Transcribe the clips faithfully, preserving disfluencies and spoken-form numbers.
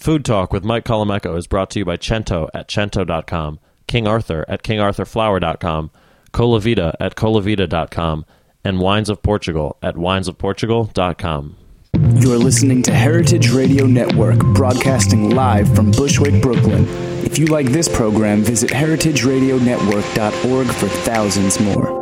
Food Talk with Mike Colomecco is brought to you by Cento at Cento dot com, King Arthur at King Arthur Flour dot com, Colavita at Colavita dot com, and Wines of Portugal at Wines of Portugal dot com. You're listening to Heritage Radio Network, broadcasting live from Bushwick, Brooklyn. If you like this program, visit heritage radio network dot org for thousands more.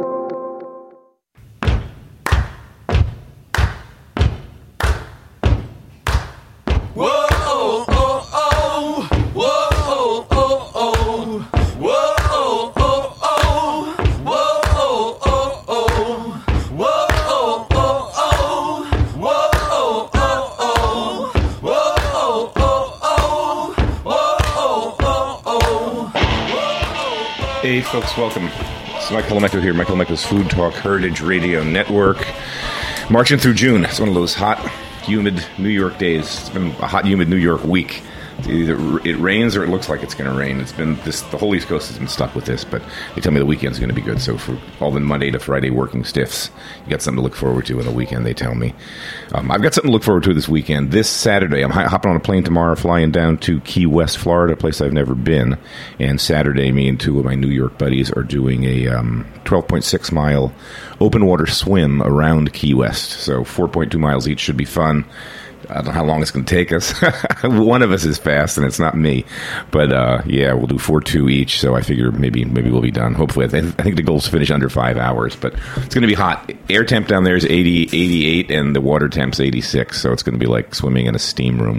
Hey folks, welcome. It's Mike Colomecco here, Mike Colomecco's Food Talk Heritage Radio Network. Marching through June. It's one of those hot, humid New York days. It's been a hot, humid New York week. It's either it rains or it looks like it's going to rain. It's been this. The whole East Coast has been stuck with this, but they tell me the weekend's going to be good. So for all the Monday to Friday working stiffs, you got something to look forward to in the weekend, they tell me. Um, I've got something to look forward to this weekend. This Saturday, I'm hopping on a plane tomorrow, flying down to Key West, Florida, a place I've never been. And Saturday, me and two of my New York buddies are doing a um, twelve point six mile open water swim around Key West. So four point two miles each should be fun. I don't know how long it's going to take us. One of us is fast, and it's not me. But, uh, yeah, we'll do four two each, so I figure maybe maybe we'll be done. Hopefully. I, th- I think the goal is to finish under five hours, but it's going to be hot. Air temp down there is eighty, eighty-eight, and the water temp's eighty-six, so it's going to be like swimming in a steam room.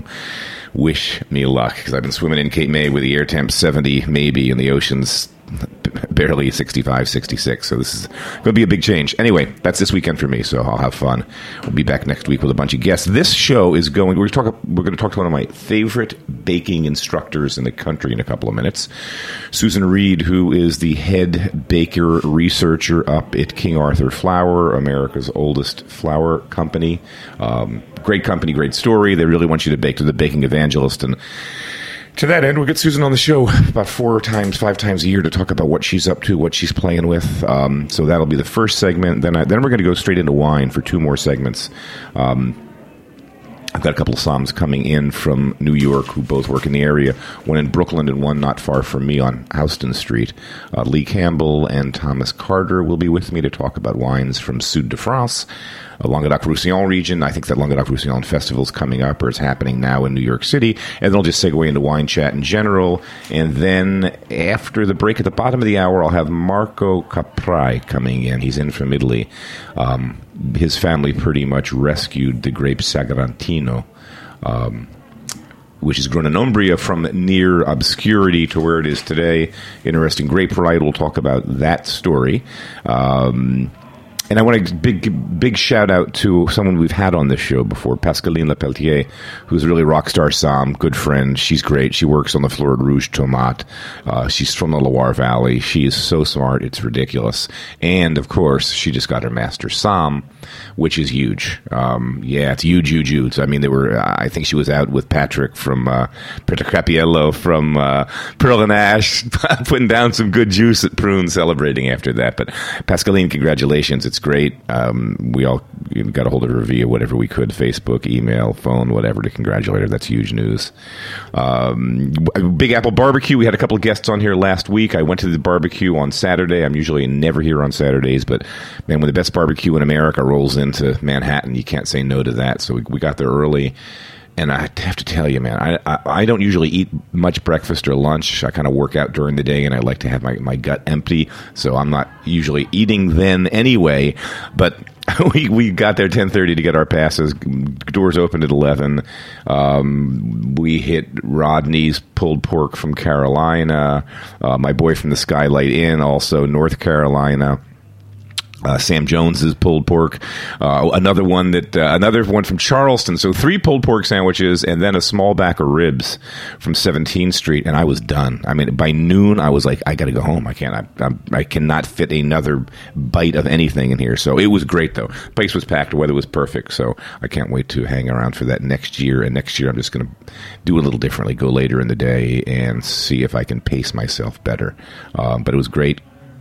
Wish me luck, because I've been swimming in Cape May with the air temp seventy, maybe, and the ocean's barely sixty-five, sixty-six, so this is going to be a big change. Anyway, that's this weekend for me, so I'll have fun. We'll be back next week with a bunch of guests. This show is going, we're, talk, we're going to talk to one of my favorite baking instructors in the country in a couple of minutes. Susan Reed, who is the head baker researcher up at King Arthur Flour, America's oldest flour company. Um, great company, great story. They really want you to bake. To the baking evangelist, and to that end, we'll get Susan on the show about four times, five times a year to talk about what she's up to, what she's playing with. Um, so that'll be the first segment. Then I, then we're going to go straight into wine for two more segments. Um, I've got a couple of somms coming in from New York who both work in the area, one in Brooklyn and one not far from me on Houston Street. Uh, Lee Campbell and Thomas Carter will be with me to talk about wines from Sud de France, a Languedoc-Roussillon region. I think that Languedoc-Roussillon festival is coming up, or it's happening now in New York City. And then I'll just segue into wine chat in general. And then after the break at the bottom of the hour, I'll have Marco Caprai coming in. He's in from Italy. Um, his family pretty much rescued the grape Sagrantino, um, which is grown in Umbria from near obscurity to where it is today. Interesting grape variety. We'll talk about that story. Um... And I want to big big shout out to someone we've had on this show before, Pascaline Lepelletier, who's really rock star Sam, good friend. She's great. She works on the Fleur de Rouge Tomate. Uh, she's from the Loire Valley. She is so smart, it's ridiculous. And, of course, she just got her Master Sam, which is huge. Um, yeah, it's huge, huge, huge. I mean, they were. I think she was out with Patrick from uh, Patrick Capiello from uh, Pearl and Ash, putting down some good juice at Prune, celebrating after that. But Pascaline, congratulations. It's great. Um, we all got a hold of her via whatever we could, Facebook, email, phone, whatever, to congratulate her. That's huge news. Um, Big Apple Barbecue. We had a couple of guests on here last week. I went to the barbecue on Saturday. I'm usually never here on Saturdays, but man, when the best barbecue in America rolls into Manhattan, you can't say no to that. So we, we got there early. And I have to tell you, man, I, I, I don't usually eat much breakfast or lunch. I kind of work out during the day, and I like to have my, my gut empty, so I'm not usually eating then anyway. But we we got there ten thirty to get our passes. Doors opened at eleven. Um, we hit Rodney's pulled pork from Carolina. Uh, my boy from the Skylight Inn, also North Carolina. Uh, Sam Jones's pulled pork, uh, another one that uh, another one from Charleston. So three pulled pork sandwiches and then a small back of ribs from seventeenth Street, and I was done. I mean, by noon, I was like, I got to go home. I can't. I, I, I cannot fit another bite of anything in here. So it was great, though. The place was packed. The weather was perfect. So I can't wait to hang around for that next year. And next year, I'm just going to do a little differently. Go later in the day and see if I can pace myself better. Um, but it was great.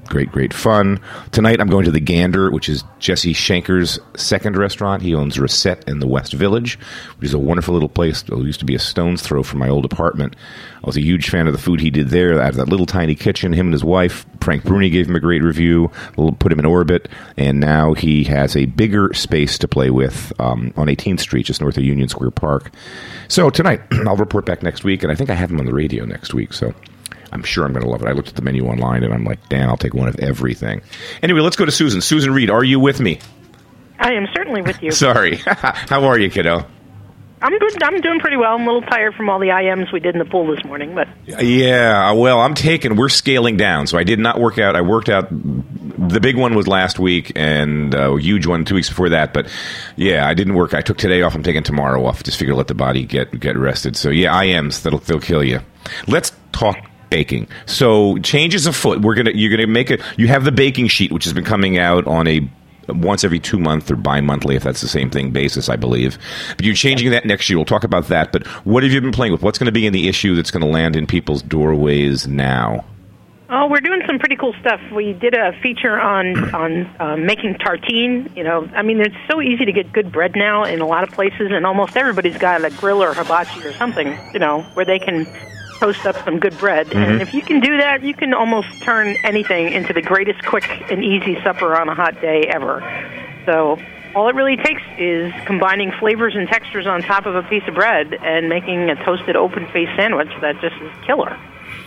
Great, great fun. Tonight I'm going to the Gander, which is Jesse Schenker's second restaurant. He owns Reset in the West Village, which is a wonderful little place. It used to be a stone's throw from my old apartment. I was a huge fan of the food he did there. Out of that little tiny kitchen, him and his wife, Frank Bruni, gave him a great review, put him in orbit, and now he has a bigger space to play with um, on eighteenth Street, just north of Union Square Park. So tonight, I'll report back next week, and I think I have him on the radio next week, so I'm sure I'm going to love it. I looked at the menu online, and I'm like, damn, I'll take one of everything. Anyway, let's go to Susan. Susan Reed, are you with me? I am certainly with you. Sorry. How are you, kiddo? I'm good. I'm doing pretty well. I'm a little tired from all the I Ms we did in the pool this morning, but yeah. Well, I'm taking. We're scaling down, so I did not work out. I worked out. The big one was last week, and a huge one two weeks before that. But yeah, I didn't work. I took today off. I'm taking tomorrow off. Just figure to let the body get get rested. So yeah, I Ms that'll they'll kill you. Let's talk baking. So changes afoot. We're gonna you're gonna make it. You have the baking sheet, which has been coming out on a once every two month or bi-monthly, if that's the same thing, basis, I believe. But you're changing that next year. We'll talk about that. But what have you been playing with? What's going to be in the issue that's going to land in people's doorways now? Oh, we're doing some pretty cool stuff. We did a feature on on uh, making tartine. You know, I mean, it's so easy to get good bread now in a lot of places, and almost everybody's got a grill or hibachi or something, you know, where they can toast up some good bread. Mm-hmm. And if you can do that, you can almost turn anything into the greatest quick and easy supper on a hot day ever. So all it really takes is combining flavors and textures on top of a piece of bread and making a toasted open-faced sandwich that just is killer.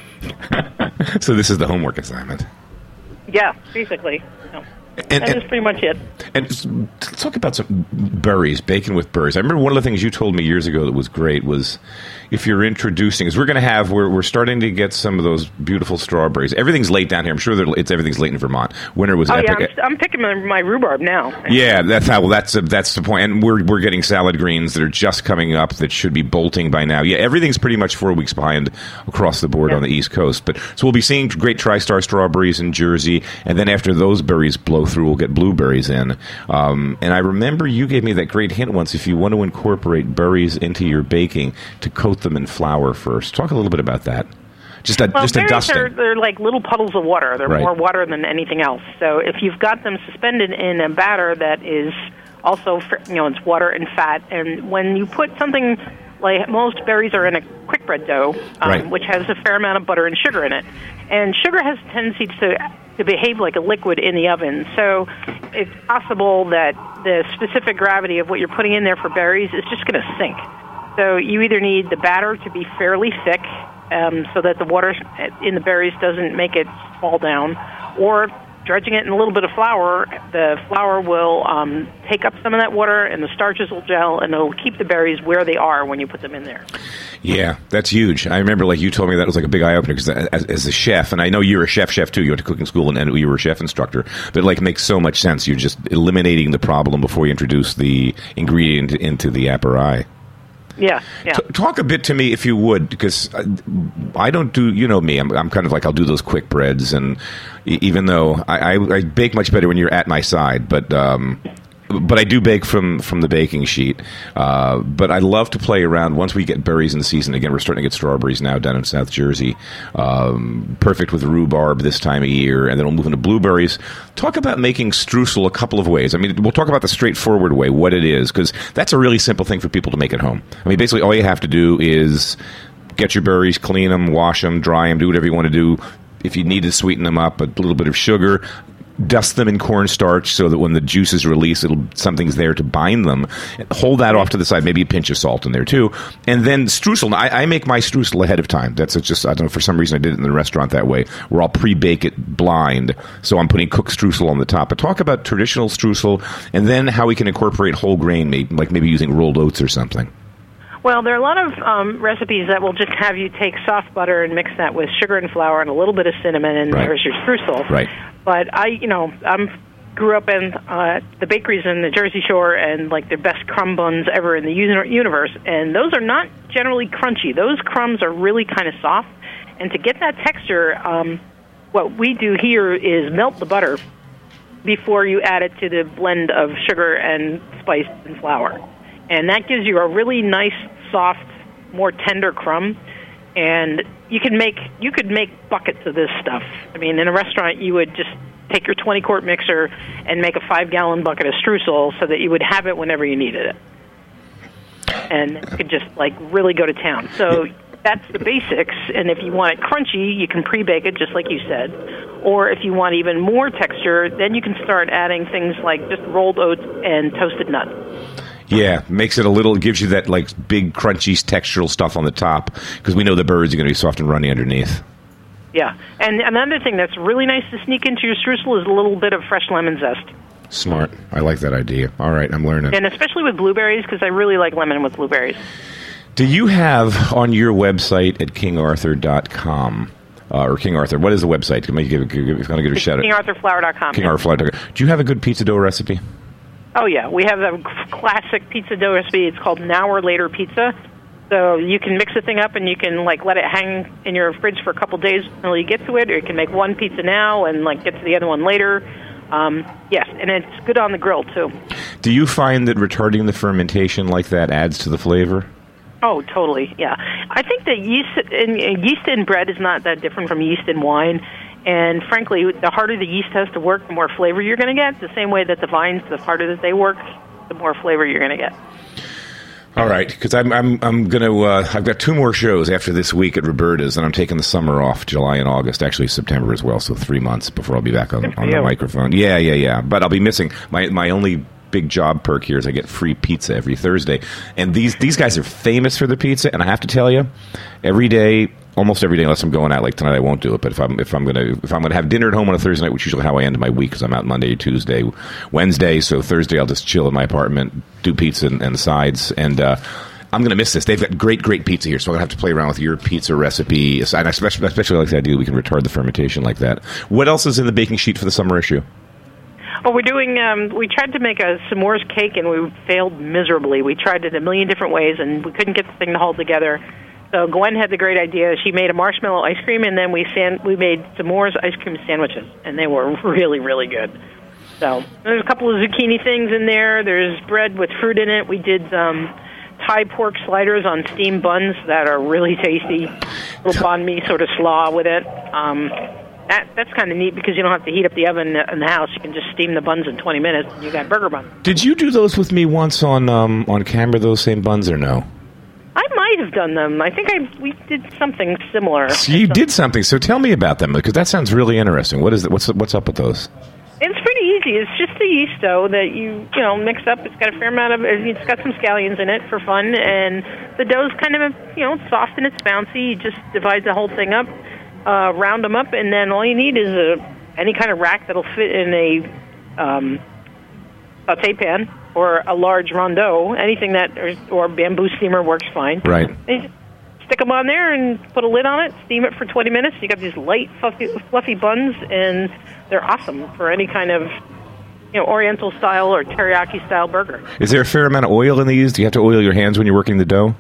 So this is the homework assignment. Yeah, basically. No. And, that and, is pretty much it. And let's talk about some berries, bacon with berries. I remember one of the things you told me years ago that was great was if you're introducing, is we're going to have, we're, we're starting to get some of those beautiful strawberries. Everything's late down here. I'm sure that it's everything's late in Vermont. Winter was oh, epic. Yeah, I'm, I'm picking my, my rhubarb now. Yeah, that's how. Well, that's a, that's the point. And we're we're getting salad greens that are just coming up that should be bolting by now. Yeah, everything's pretty much four weeks behind across the board yeah. on the East Coast. But so we'll be seeing great TriStar strawberries in Jersey, and then after those berries blow through, we'll get blueberries in. Um, and I remember you gave me that great hint once. If you want to incorporate berries into your baking, to coat them in flour first. Talk a little bit about that. Just a, well, just a dusting. Are, they're like little puddles of water. They're right. more water than anything else. So if you've got them suspended in a batter that is also, you know, it's water and fat, and when you put something like most berries are in a quick bread dough, um, right. which has a fair amount of butter and sugar in it, and sugar has a tendency to to behave like a liquid in the oven. So it's possible that the specific gravity of what you're putting in there for berries is just going to sink. So you either need the batter to be fairly thick um, so that the water in the berries doesn't make it fall down, or dredging it in a little bit of flour. The flour will um, take up some of that water, and the starches will gel, and it'll keep the berries where they are when you put them in there. Yeah, that's huge. I remember, like, you told me that was like a big eye-opener, because as, as a chef, and I know you're a chef chef too, you went to cooking school, and, and you were a chef instructor, but, like, it makes so much sense. You're just eliminating the problem before you introduce the ingredient into the appari. Yeah, yeah. T- talk a bit to me, if you would, because I, I don't do, you know me, I'm, I'm kind of like, I'll do those quick breads, and even though I, I, I bake much better when you're at my side, but um, but I do bake from, from the baking sheet. Uh, but I love to play around once we get berries in season. Again, we're starting to get strawberries now down in South Jersey. Um, perfect with rhubarb this time of year, and then we'll move into blueberries. Talk about making streusel a couple of ways. I mean, we'll talk about the straightforward way, what it is, because that's a really simple thing for people to make at home. I mean, basically all you have to do is get your berries, clean them, wash them, dry them, do whatever you want to do. If you need to sweeten them up, a little bit of sugar, dust them in cornstarch so that when the juices release, it'll something's there to bind them. Hold that off to the side. Maybe a pinch of salt in there too. And then streusel. I, I make my streusel ahead of time. That's just, I don't know, for some reason I did it in the restaurant that way, where I'll pre-bake it blind. So I'm putting cooked streusel on the top. But talk about traditional streusel, and then how we can incorporate whole grain, maybe, like maybe using rolled oats or something. Well, there are a lot of um, recipes that will just have you take soft butter and mix that with sugar and flour and a little bit of cinnamon, and right. there's your streusel. Right. But I, you know, I'm grew up in uh, the bakeries in the Jersey Shore, and like the best crumb buns ever in the uni- universe, and those are not generally crunchy. Those crumbs are really kind of soft, and to get that texture, um, what we do here is melt the butter before you add it to the blend of sugar and spice and flour. And that gives you a really nice, soft, more tender crumb. and you can make you could make buckets of this stuff. I mean, in a restaurant, you would just take your twenty quart mixer and make a five gallon bucket of streusel so that you would have it whenever you needed it, and you could just like really go to town. So that's the basics. And if you want it crunchy, you can pre-bake it just like you said. Or if you want even more texture, then you can start adding things like just rolled oats and toasted nuts. Yeah, makes it a little, gives you that like big crunchy textural stuff on the top, because we know the birds are going to be soft and runny underneath. Yeah, and another thing that's really nice to sneak into your streusel is a little bit of fresh lemon zest. Smart. I like that idea. All right, I'm learning. And especially with blueberries, because I really like lemon with blueberries. Do you have on your website at king arthur dot com, uh, or King Arthur, what is the website? Can I give, give, give, give, give a shout out? king arthur flour dot com. king arthur flour dot com. Do you have a good pizza dough recipe? Oh, yeah. We have a classic pizza dough recipe. It's called Now or Later Pizza. So you can mix the thing up and you can like let it hang in your fridge for a couple days until you get to it, or you can make one pizza now and like get to the other one later. Um, yes, and it's good on the grill too. Do you find that retarding the fermentation like that adds to the flavor? Oh, totally. Yeah, I think that yeast in, in yeast in bread is not that different from yeast in wine. And frankly, the harder the yeast has to work, the more flavor you're going to get. The same way that the vines, the harder that they work, the more flavor you're going to get. All right, because I'm I'm I'm gonna uh, I've got two more shows after this week at Roberta's, and I'm taking the summer off, July and August, actually September as well, so three months before I'll be back on, on the microphone. Yeah, yeah, yeah. But I'll be missing my my only big job perk here is I get free pizza every Thursday, and these these guys are famous for the pizza, and I have to tell you, every day. Almost every day, unless I'm going out. Like tonight, I won't do it. But if I'm if I'm gonna if I'm gonna have dinner at home on a Thursday night, which is usually how I end my week, because I'm out Monday, Tuesday, Wednesday. So Thursday, I'll just chill in my apartment, do pizza and, and sides, and uh, I'm gonna miss this. They've got great, great pizza here, so I'm gonna have to play around with your pizza recipe. And I especially, especially like the idea we can retard the fermentation like that. What else is in the baking sheet for the summer issue? Oh, we're doing, um, we tried to make a s'mores cake, and we failed miserably. We tried it a million different ways, and we couldn't get the thing to hold together. So Gwen had the great idea. She made a marshmallow ice cream, and then we san- we made s'mores ice cream sandwiches, and they were really, really good. So there's a couple of zucchini things in there. There's bread with fruit in it. We did um, Thai pork sliders on steamed buns that are really tasty. A little banh mi sort of slaw with it. Um, that That's kind of neat because you don't have to heat up the oven in the house. You can just steam the buns in twenty minutes, and you got burger buns. Did you do those with me once on um, on camera, those same buns, or no? I might have done them. I think I we did something similar. So you did something. So tell me about them, because that sounds really interesting. What is it? What's what's up with those? It's pretty easy. It's just a yeast dough that you you know mix up. It's got a fair amount of. It's got some scallions in it for fun, and the dough's kind of you know soft and it's bouncy. You just divide the whole thing up, uh, round them up, and then all you need is a any kind of rack that'll fit in a um, saute pan. Or a large rondeau, anything that, or, or bamboo steamer works fine. Right. And you just stick them on there and put a lid on it, steam it for twenty minutes. You got these light, fluffy, fluffy buns, and they're awesome for any kind of, you know, Oriental style or teriyaki style burger. Is there a fair amount of oil in these? Do you have to oil your hands when you're working the dough?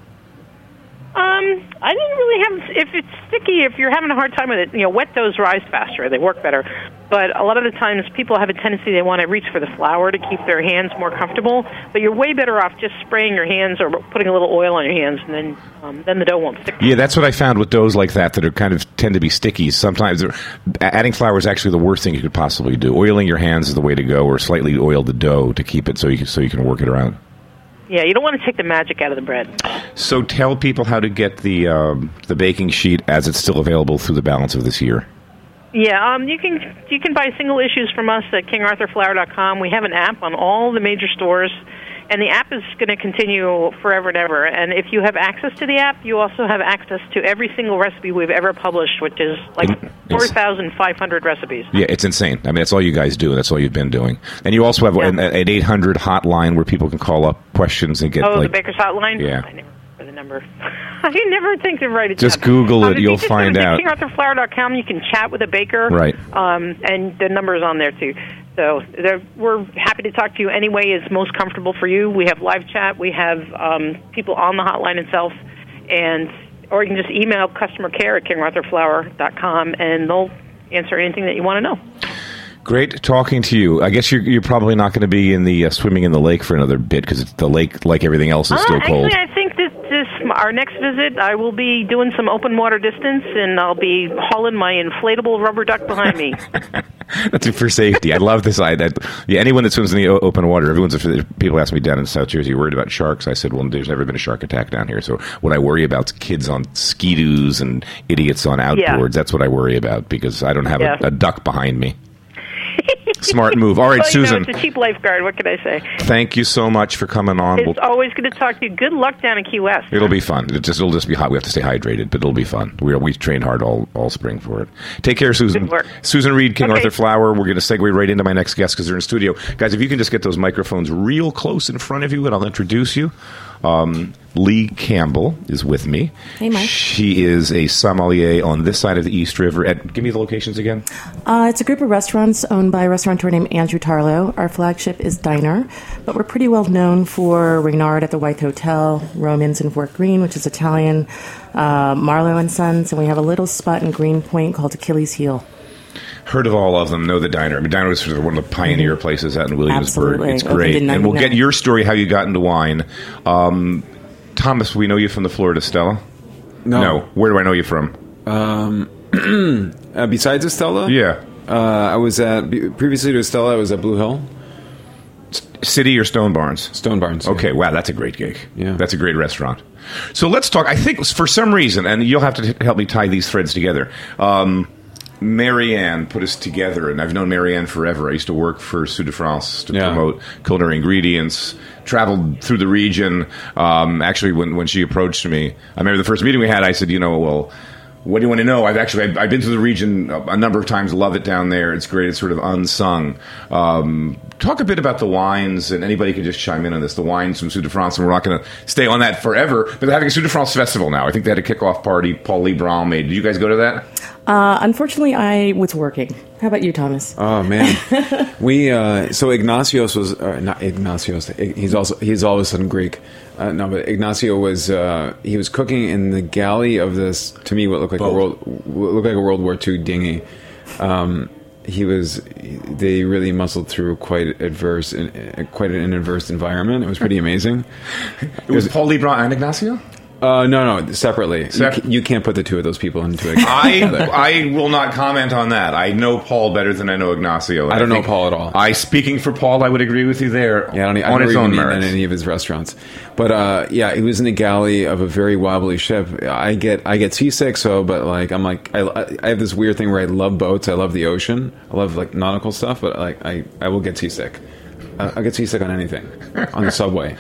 Um, I didn't really have. If it's sticky, if you're having a hard time with it, you know, wet doughs rise faster. They work better. But a lot of the times, people have a tendency they want to reach for the flour to keep their hands more comfortable. But you're way better off just spraying your hands or putting a little oil on your hands, and then um, then the dough won't stick. Yeah, that's what I found with doughs like that that are kind of tend to be sticky. Sometimes adding flour is actually the worst thing you could possibly do. Oiling your hands is the way to go, or slightly oil the dough to keep it so you can, so you can work it around. Yeah, you don't want to take the magic out of the bread. So tell people how to get the um, the baking sheet as it's still available through the balance of this year. Yeah, um, you can you can buy single issues from us at king arthur flour dot com. We have an app on all the major stores, and the app is going to continue forever and ever. And if you have access to the app, you also have access to every single recipe we've ever published, which is like four thousand five hundred recipes. Yeah, it's insane. I mean, that's all you guys do. That's all you've been doing. And you also have yeah. an, an eight hundred hotline where people can call up questions and get Oh, like, the Baker's Hotline? Yeah. I never remember the number. I never think to write it Just down. Google it. Um, You'll you just find go to out. king arthur flour dot com. You can chat with a baker. Right. Um, and the number is on there, too. So we're happy to talk to you any way is most comfortable for you. We have live chat. We have um, people on the hotline itself. and Or you can just email customer care at king arthur flour dot com, and they'll answer anything that you want to know. Great talking to you. I guess you're, you're probably not going to be in the uh, swimming in the lake for another bit because the lake, like everything else, is uh, still cold. Actually, I think this, this our next visit, I will be doing some open water distance, and I'll be hauling my inflatable rubber duck behind me. That's for safety. I love this. I that yeah. Anyone that swims in the o- open water, everyone's. People ask me down in South Jersey, "You worried about sharks?" I said, "Well, there's never been a shark attack down here. So what I worry about is kids on ski-doos and idiots on outboards. Yeah. That's what I worry about because I don't have yeah. a, a duck behind me." Smart move. All right, well, Susan. You know, it's a cheap lifeguard. What can I say? Thank you so much for coming on. It's we'll, always good to talk to you. Good luck down in Key West. It'll be fun. It'll just, it'll just be hot. We have to stay hydrated, but it'll be fun. We we trained hard all, all spring for it. Take care, Susan. Good work. Susan Reed, King okay. Arthur Flower. We're going to segue right into my next guest because they're in studio. Guys, if you can just get those microphones real close in front of you, and I'll introduce you. Um, Lee Campbell is with me. Hey, Mike. She is a sommelier on this side of the East River. At, give me the locations again. Uh, it's a group of restaurants owned by a restaurateur named Andrew Tarlow. Our flagship is Diner, but we're pretty well known for Reynard at the White Hotel, Romans in Fort Greene, which is Italian, uh, Marlowe and Sons, and we have a little spot in Greenpoint called Achilles Heel. Heard of all of them, know the Diner. I mean, Diner was sort of one of the pioneer mm-hmm. places out in Williamsburg. Absolutely. It's great. And we'll get your story, how you got into wine. Um, Thomas, we know you from the Florida Stella? No. No. Where do I know you from? Um, uh, besides Estella? Yeah. Uh, I was at, previously to Estella, I was at Blue Hill. City or Stone Barns? Stone Barns. Okay, yeah. Wow, that's a great gig. Yeah. That's a great restaurant. So let's talk. I think for some reason, and you'll have to t- help me tie these threads together, um, Marianne put us together, and I've known Marianne forever. I used to work for Sud de France to yeah. promote culinary ingredients, traveled through the region. Um, actually, when, when she approached me, I remember the first meeting we had, I said, you know, well, what do you want to know? I've actually, I've, I've been to the region a, a number of times, love it down there. It's great. It's sort of unsung. Um, talk a bit about the wines, and anybody can just chime in on this, the wines from Sud de France, and we're not going to stay on that forever, but they're having a Sud de France festival now. I think they had a kickoff party Paul Lee Brown made. Did you guys go to that? Uh, unfortunately, I was working. How about you, Thomas? Oh man, we uh, so Ignatios was uh, not Ignatios. He's also he's all of a sudden Greek. Uh, no, but Ignacio was uh, he was cooking in the galley of this, to me, what looked like Boat. a world what looked like a World War Two dinghy. Um, he was they really muscled through quite adverse quite an adverse environment. It was pretty amazing. It was, was Paul Lee Brown and Ignacio. Uh, no, no, separately. Sep- you, can, you can't put the two of those people into it. I I will not comment on that. I know Paul better than I know Ignacio. I don't I know Paul at all. I speaking for Paal, I would agree with you there. Yeah, I don't, I on don't its even own eat merits. in any of his restaurants. But uh, yeah, he was in the galley of a very wobbly ship. I get I get seasick, so but like I'm like I, I have this weird thing where I love boats. I love the ocean. I love like nautical stuff, but like I, I will get seasick. I, I'll get seasick on anything on the subway.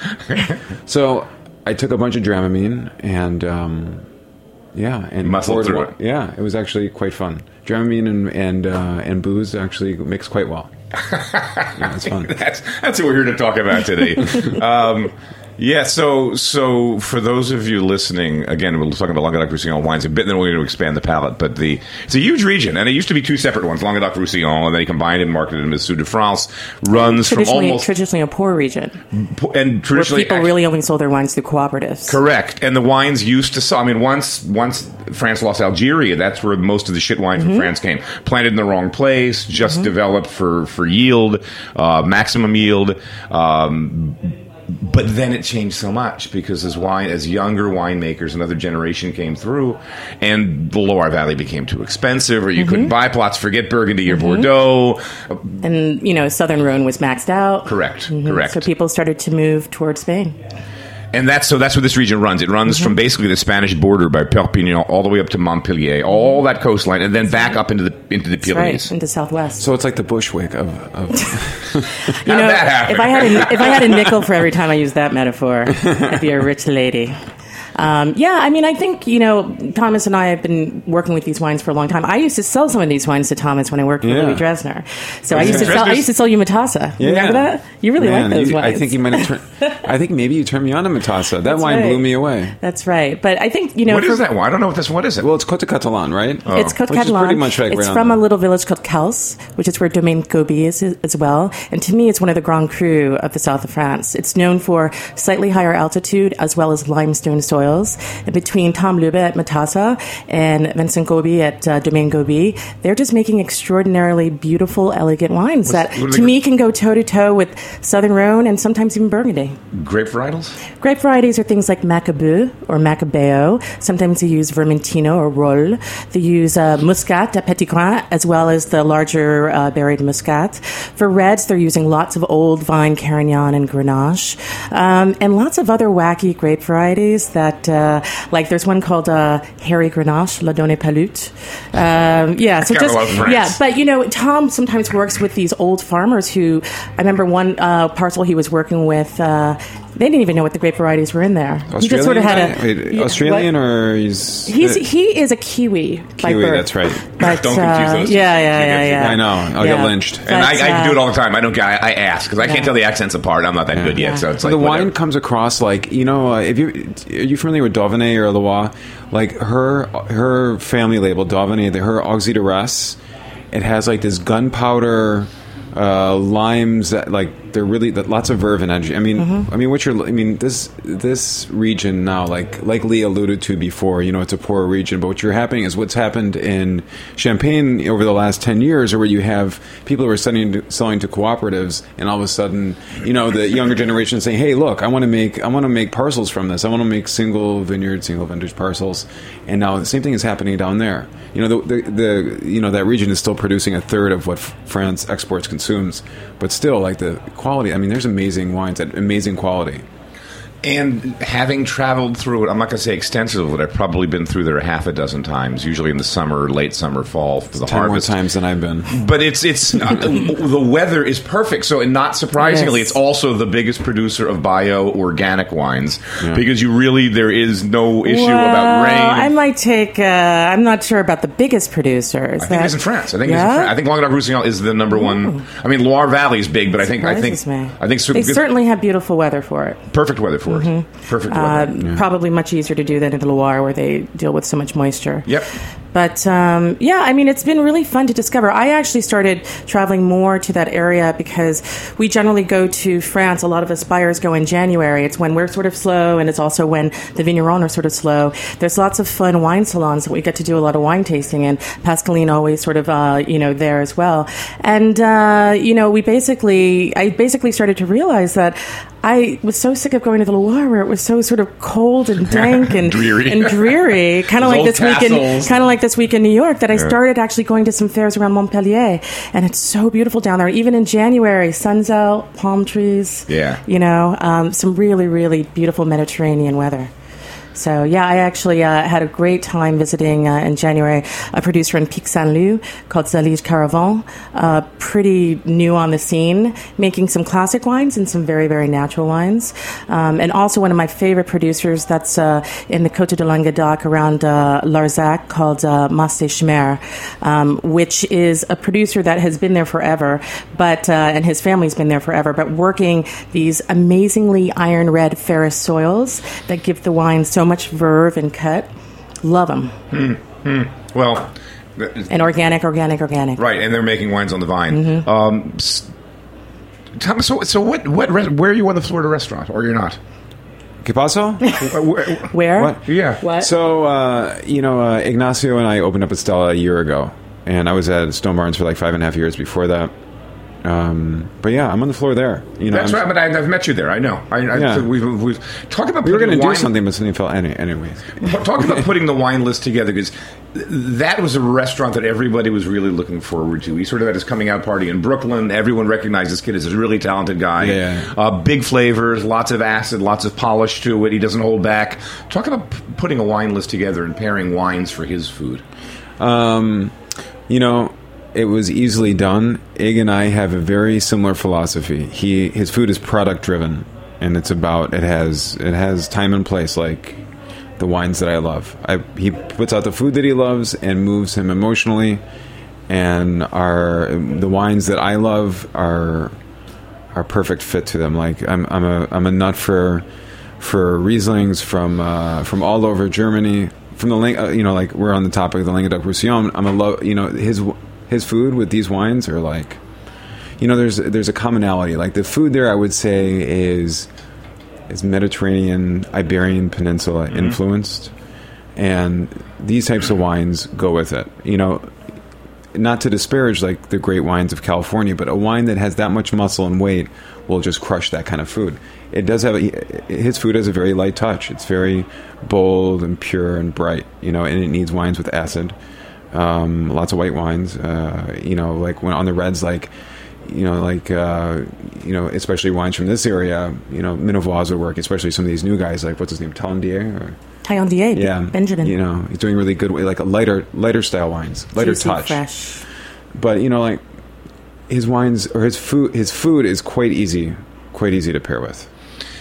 So I took a bunch of Dramamine and um, yeah, and muscled through it. Yeah, it was actually quite fun. Dramamine and and, uh, and booze actually mix quite well. Yeah, it's fun. that's that's what we're here to talk about today. um, yeah, so so for those of you listening, again, we're talking about Languedoc-Roussillon wines a bit, and then we're going to expand the palate. But the it's a huge region, and it used to be two separate ones, Languedoc-Roussillon, and then he combined and marketed them as Sud de France. Runs from almost traditionally a poor region, and traditionally where people really only sold their wines through cooperatives. Correct, and the wines used to sell. I mean, once once France lost Algeria, that's where most of the shit wine from mm-hmm. France came. Planted in the wrong place, just mm-hmm. developed for for yield, uh, maximum yield. Um, But then it changed so much because as wine, as younger winemakers, another generation came through, and the Loire Valley became too expensive, or you mm-hmm. couldn't buy plots. Forget Burgundy or mm-hmm. Bordeaux, and you know Southern Rhone was maxed out. Correct, mm-hmm. correct. So people started to move towards Spain. And that's so that's where this region runs. It runs mm-hmm. from basically the Spanish border by Perpignan all the way up to Montpellier, all that coastline, and then back up into the into the Pyrenees, right, into Southwest. So it's like the Bushwick of. of you know, if I had a, if I had a nickel for every time I used that metaphor, I'd be a rich lady. Um, yeah, I mean, I think, you know, Thomas and I have been working with these wines for a long time. I used to sell some of these wines to Thomas when I worked for yeah. Louis Dresner. So I used to sell I used to sell you Matassa. Yeah. Remember that? You really Man, like those you, wines. I think you might have turned, I think maybe you turned me on to Matassa. That That's wine right. blew me away. That's right. But I think, you know... What for, is that wine? I don't know what this What is it? Well, it's Côte de Catalan, right? Oh. It's Côte de Catalan. Pretty much like it's right from on a little village called Cals, which is where Domaine Gobi is as well. And to me, it's one of the Grand Cru of the south of France. It's known for slightly higher altitude as well as limestone soil. soils. And between Tom Lube at Matassa and Vincent Gobi at uh, Domaine Gobi, they're just making extraordinarily beautiful, elegant wines What's, that, what to me, can go toe-to-toe with Southern Rhone and sometimes even Burgundy. Grape varietals? Grape varieties are things like Macabeu or Macabeo. Sometimes they use Vermentino or Rolle. They use uh, Muscat at Petit Grain, as well as the larger uh, berried Muscat. For reds, they're using lots of old vine Carignan and Grenache, um, and lots of other wacky grape varieties that, uh, like there's one called uh, Hairy Grenache, La Donne Palut. Um, yeah, so Gotta just love France. yeah, but you know, Tom sometimes works with these old farmers who, I remember one uh, parcel he was working with. Uh, They didn't even know what the grape varieties were in there. Australian He just sort of had guy? a Wait, yeah, Australian what? or he's He's uh, he is a Kiwi. by Kiwi. birth. That's right. But, Don't confuse uh, those. Yeah, yeah, yeah, yeah. I know. I'll Yeah. get lynched. And I, But, I do it uh, all the time. I don't. I, I ask because I can't Yeah. tell the accents apart. I'm not that good yet. Yeah. So it's So like the whatever. wine comes across like, you know, uh, if you are you familiar with Dauphiné or Loire? Like her her family label Dauphiné, the, her Auxy de Ras, it has like this gunpowder uh, limes that like they're really that lots of verve and energy. I mean, Mm-hmm. I mean, what you're, I mean, this this region now, like like Lee alluded to before, you know, it's a poor region, but what you're happening is what's happened in Champagne over the last ten years, or where you have people who are selling to, selling to cooperatives, and all of a sudden, you know, the younger generation is saying, "Hey, look, I want to make I want to make parcels from this. I want to make single vineyard, single vintage parcels." And now the same thing is happening down there. You know, the the, the you know that region is still producing a third of what France exports consumes, but still, like the quality. I mean, there's amazing wines at amazing quality. And having traveled through it, I'm not going to say extensively, but I've probably been through there a half a dozen times, usually in the summer, late summer, fall for the Ten more harvest. times than I've been. But it's it's uh, the weather is perfect. So, and not surprisingly, Yes. it's also the biggest producer of bio organic wines Yeah. because you really there is no issue well, about rain. I might take. Uh, I'm not sure about the biggest producer. Is I think that, it's in France. I think it's yeah? in France. I think Languedoc-Roussillon is the number one. I mean, Loire Valley is big, but I think I think Surprises me. I think so, they good- certainly have beautiful weather for it. perfect weather for it. Perfect Uh, weather. Probably much easier to do than in the Loire, where they deal with so much moisture. Yep. But um, yeah, I mean, it's been really fun to discover. I actually started traveling more to that area because we generally go to France. A lot of us buyers go in January. It's when we're sort of slow, and it's also when the vignerons are sort of slow. There's lots of fun wine salons that we get to do a lot of wine tasting, and Pascaline always sort of, uh, you know, there as well. And, uh, you know, we basically, I basically started to realize that I was so sick of going to the Loire, where it was so sort of cold and dank and Dreary. and dreary, kind of Those like old this week in castles. kind of like this week in New York, that I started actually going to some fairs around Montpellier, and it's so beautiful down there. Even in January, sun's out, palm trees, Yeah. you know, um, some really really beautiful Mediterranean weather. So, yeah, I actually uh, had a great time visiting uh, in January a producer in Pic Saint-Loup called Zalige Caravan, uh, pretty new on the scene, making some classic wines and some very, very natural wines. Um, and also one of my favorite producers that's uh, in the Côte de Languedoc around uh, Larzac called uh, Mas des Chimères, um, which is a producer that has been there forever, but uh, and his family's been there forever, but working these amazingly iron red ferrous soils that give the wine so much verve and cut. Love them. Well, And organic, organic, organic. right, and they're making wines on the vine. Mm-hmm. Um, s- Thomas, so, so what? What? Res- where are you on the Florida restaurant, or you're not? ¿Qué pasó? Uh, where- Where? What? yeah. What? So, uh, you know, uh, Ignacio and I opened up at Stella a year ago, and I was at Stone Barns for like five and a half years before that. Um, but yeah, I'm on the floor there. You know, That's I'm- right, but I, I've met you there. I know. I, I, Yeah. so we've, we've talked about we were putting going to do wine- something, but something fell. Any, anyways, Talk about putting the wine list together, because that was a restaurant that everybody was really looking forward to. He sort of had his coming out party in Brooklyn. Everyone recognized this kid as a really talented guy. Yeah. Uh, big flavors, lots of acid, lots of polish to it. He doesn't hold back. Talk about p- putting a wine list together and pairing wines for his food. um, you know, it was easily done. Ig and I have a very similar philosophy. He his food is product driven, and it's about it has it has time and place, like the wines that I love. I, he puts out the food that he loves and moves him emotionally, and our the wines that I love are are perfect fit to them. Like I'm I'm a I'm a nut for for Rieslings from uh, from all over Germany. From the Lang- uh, you know, like we're on the topic of the Languedoc-Roussillon. I'm a love. You know, his his food with these wines are like, you know, there's there's a commonality. Like the food there, I would say is is Mediterranean, Iberian Peninsula Mm-hmm. influenced, and these types of wines go with it. You know, not to disparage like the great wines of California, but a wine that has that much muscle and weight will just crush that kind of food. It does have a, his food has a very light touch. It's very bold and pure and bright, you know, and it needs wines with acid. Um, lots of white wines, uh, you know, like when on the reds, like, you know, like, uh, you know, especially wines from this area, you know, Minovois would work, especially some of these new guys, like, what's his name, Taillandier? Or, Taillandier, yeah, Benjamin. You know, he's doing really good, like a lighter, lighter style wines, lighter Juicy, touch. fresh. But, you know, like, his wines, or his food, his food is quite easy, quite easy to pair with.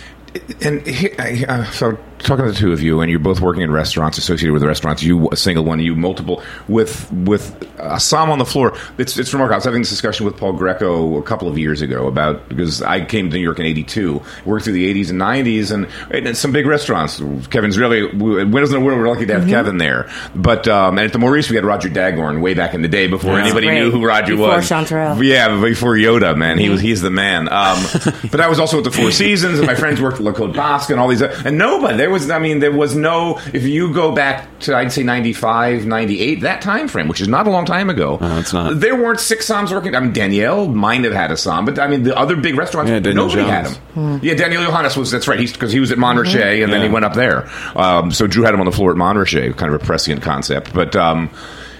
And he, uh, so, talking to the two of you, and you're both working in restaurants, associated with restaurants. You a single one, you multiple. With with Assam on the floor, it's it's remarkable. I was having this discussion with Paul Greco a couple of years ago about because I came to New York in eighty-two, worked through the eighties and nineties, and, and some big restaurants. Kevin's really Winners in the World. We're lucky to have mm-hmm. Kevin there. But um, and at the Maurice, we had Roger Dagorn way back in the day before That's anybody great. knew who Roger before was. Chanterelle. Yeah, before Yoda, man, mm-hmm. he was he's the man. Um, but I was also at the Four Seasons, and my friends worked at La Côte Basque and all these, and nobody. There was, I mean, there was no. If you go back to, I'd say ninety-five, ninety-eight, that time frame, which is not a long time ago. No, it's not. There weren't six Assams working. I mean, Danielle might have had a Assam, but I mean, the other big restaurants, yeah, nobody Jones. had him. Hmm. Yeah, Daniel Johannes was. That's right. He's because he was at Montrachet, mm-hmm. and then yeah. he went up there. Um, so Drew had him on the floor at Montrachet, kind of a prescient concept, but. Um,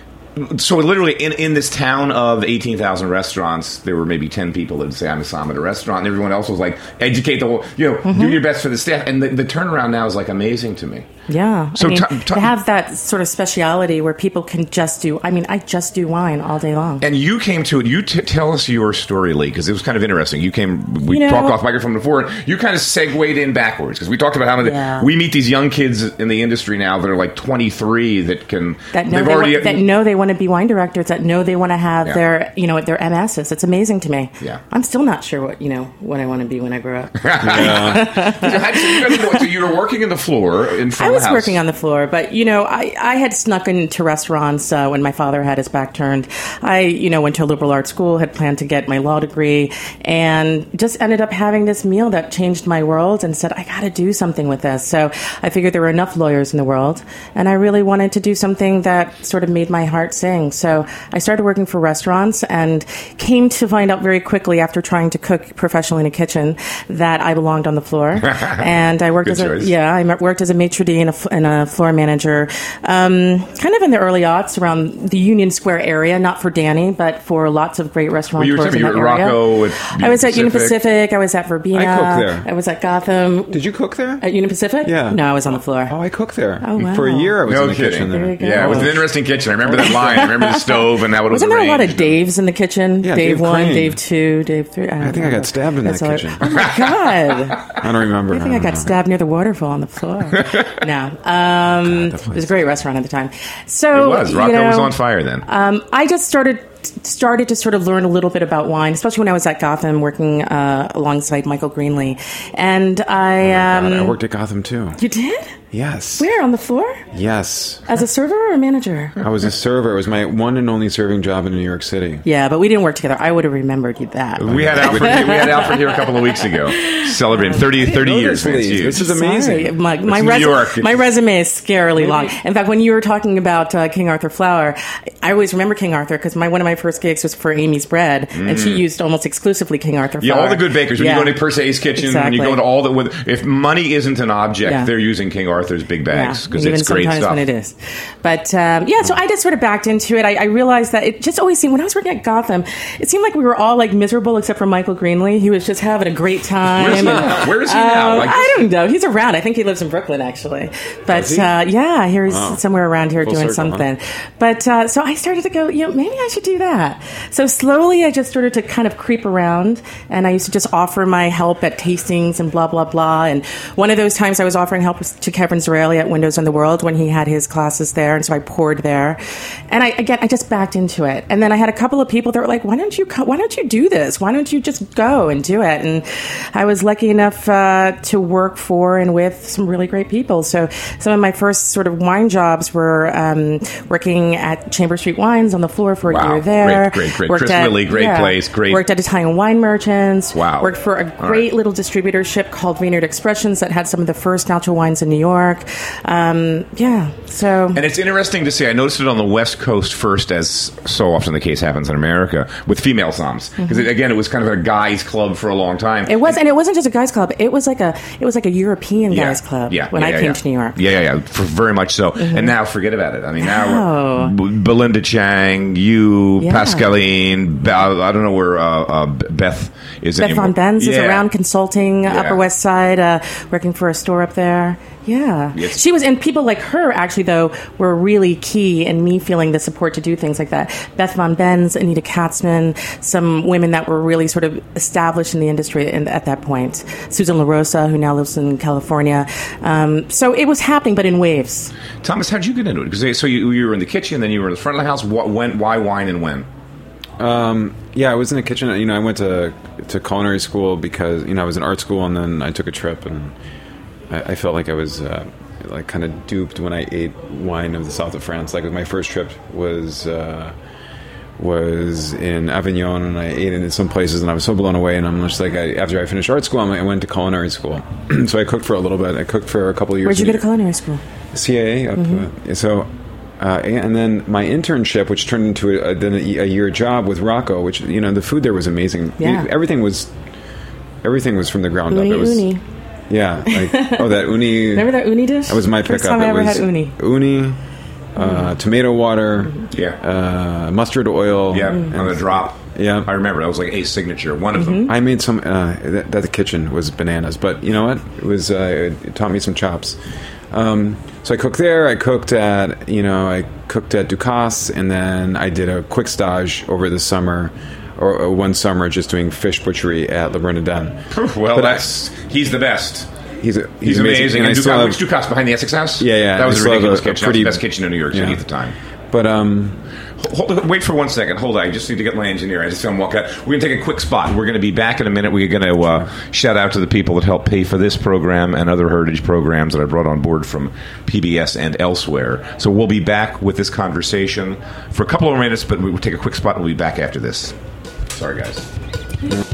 So literally, in, in this town of eighteen thousand restaurants, there were maybe ten people that would say, I'm Assam at a restaurant, and everyone else was like, educate the whole, you know, mm-hmm. do your best for the staff. And the, the turnaround now is like amazing to me. Yeah. So I mean, t- t- to have that sort of speciality where people can just do, I mean, I just do wine all day long. And you came to it, you t- tell us your story, Lee, because it was kind of interesting. You came, we you know, talked off microphone before, and you kind of segued in backwards, because we talked about how many, yeah. we meet these young kids in the industry now that are like twenty-three that can, that know, they, already, want, that know they want to be wine directors, that know they want to have yeah. their, you know, their M Ss. It's amazing to me. Yeah. I'm still not sure what, you know, what I want to be when I grow up. yeah. so, you guys, so you were working in the floor in front I was of the house. working on the floor. But, you know, I, I had snuck into restaurants uh, when my father had his back turned. I, you know, went to a liberal arts school, had planned to get my law degree, and just ended up having this meal that changed my world and said, I got to do something with this. So I figured there were enough lawyers in the world, and I really wanted to do something that sort of made my heart sing. So I started working for restaurants and came to find out very quickly after trying to cook professionally in a kitchen that I belonged on the floor. And I worked Good as a, choice. yeah, I worked as a maitre d' and a, and a floor manager, um, kind of in the early aughts around the Union Square area, not for Danny, but for lots of great restaurateurs well, you were in you that were at area. Rocco at Union I was at Pacific. Union Pacific. I was at Verbena. I cooked there. I was at Gotham. Did you cook there? At Union Pacific? Yeah. No, I was on the floor. Oh, I cooked there. Oh, wow. For a year I was No in the kidding. kitchen there. There you go. Yeah, it was an interesting kitchen. I remember that line. I remember the stove and how it was Wasn't there a lot of arranged. Daves in the kitchen? Yeah, Dave, Dave one, Crane. Dave two, Dave three. I, I think I got stabbed in that That's all right. kitchen. Oh my god! I don't remember. I think I got stabbed near the waterfall on the floor. no, um, it was a great restaurant at the time. So It was. Rocco you know, was on fire then. Um, I just started started to sort of learn a little bit about wine, especially when I was at Gotham working uh, alongside Michael Greenlee. And I, Oh my God, um, I worked at Gotham too. you did? Yes. Where, on the floor? Yes. As a server or a manager? I was a server. It was my one and only serving job in New York City. Yeah, but we didn't work together. I would have remembered you that. We had Alfred. we had Alfred here a couple of weeks ago, celebrating thirty, thirty know years. this, Man, it's Lee. huge. This is amazing. Sorry. My, my, New res- York. my resume is scarily long. In fact, when you were talking about uh, King Arthur Flour, I always remember King Arthur because my one of my first gigs was for Amy's Bread, mm. and she used almost exclusively King Arthur Flour. Yeah, all the good bakers. When yeah. you go into Per Se's kitchen, Exactly. when you go into all the, with, if money isn't an object, Yeah. they're using King Arthur's big bags because even it's great sometimes stuff. when it is. But um, yeah, so I just sort of backed into it. I, I realized that it just always seemed, when I was working at Gotham, it seemed like we were all like miserable except for Michael Greenlee. He was just having a great time. Where's he And, now? Where is he now? um, Like I don't know. He's around. I think he lives in Brooklyn, actually. But Does he? uh, yeah, here he's Wow. somewhere around here Full doing circle, huh? something. But uh, so I started to go, you know, maybe I should do that. So slowly I just started to kind of creep around, and I used to just offer my help at tastings and blah, blah, blah. And one of those times I was offering help to Kev Kevin Zraeli at Windows on the World when he had his classes there, and so I poured there. And I again, I just backed into it. And then I had a couple of people that were like, "Why don't you? Co- why don't you do this? Why don't you just go and do it?" And I was lucky enough uh, to work for and with some really great people. So some of my first sort of wine jobs were um, working at Chamber Street Wines on the floor for a Wow. year there. Great, great, great. Worked Chris at, Lilly, great yeah, place, great. Worked at Italian Wine Merchants. Wow. Worked for a All great right. little distributorship called Vineyard Expressions that had some of the first natural wines in New York. Um, yeah, so... And it's interesting to see. I noticed it on the West Coast first, as so often the case happens in America, with female somms. Because, Mm-hmm. again, it was kind of a guys' club for a long time. It was, and it wasn't just a guys' club. It was like a, it was like a European Yeah. guys' club Yeah, when yeah, I yeah, came yeah. to New York. Yeah, yeah, yeah, for, very much so. And now forget about it. I mean, now Wow. we're, B- Belinda Chang, you, Yeah. Pascaline, Be- I don't know where uh, uh, Beth is Beth anymore. Von Benz is Yeah. around consulting, Yeah. Upper West Side, uh, working for a store up there. Yeah. Yes. She was, and people like her actually, though, were really key in me feeling the support to do things like that. Beth Von Benz, Anita Katzman, some women that were really sort of established in the industry in, at that point. Susan LaRosa, who now lives in California. Um, so it was happening, but in waves. Thomas, how'd you get into it? Because so you, you were in the kitchen, then you were in the front of the house. What, when, why wine and when? Um, yeah, I was in the kitchen. You know, I went to to culinary school because you know I was in art school, and then I took a trip, and I, I felt like I was uh, like kind of duped when I ate wine of the south of France. Like my first trip was uh, was in Avignon, and I ate it in some places, and I was so blown away. And I'm just like, I, after I finished art school, I went to culinary school. So I cooked for a little bit. I cooked for a couple of years. Where'd you in- go to culinary school? C A A. Up, Mm-hmm. uh, so, uh, and then my internship, which turned into a, then a, a year job with Rocco, which you know the food there was amazing. Yeah. Everything was, everything was from the ground Uni up. It was, uni. Yeah. Like, oh, that uni. Remember that uni dish? That was my First pickup. time I it ever was had uni. Uni, uh, tomato water, Yeah. uh, mustard oil. Yeah, on the drop. Yeah. I remember. That was like a signature, one of them. I made some. Uh, that, that the kitchen was bananas, but you know what? It was. Uh, it taught me some chops. Um, so I cooked there. I cooked at you know I cooked at Ducasse, and then I did a quick stage over the summer, or, or one summer just doing fish butchery at Le Bernardin. Well, But I- that's he's the best. He's a, He's, amazing. I And still Ducasse, have- which Ducasse behind the Essex House? Yeah, yeah. That was I a still have ridiculous a- a kitchen. pretty- That was the best kitchen in New York City yeah. at the time. But um, Hold, wait for one second. Hold on. I just need to get my engineer. I just saw him walk out. We're going to take a quick spot. We're going to be back in a minute. We're going to uh, shout out to the people that help pay for this program and other heritage programs that I brought on board from P B S and elsewhere. So we'll be back with this conversation for a couple of minutes, but we'll take a quick spot and we'll be back after this. Sorry, guys.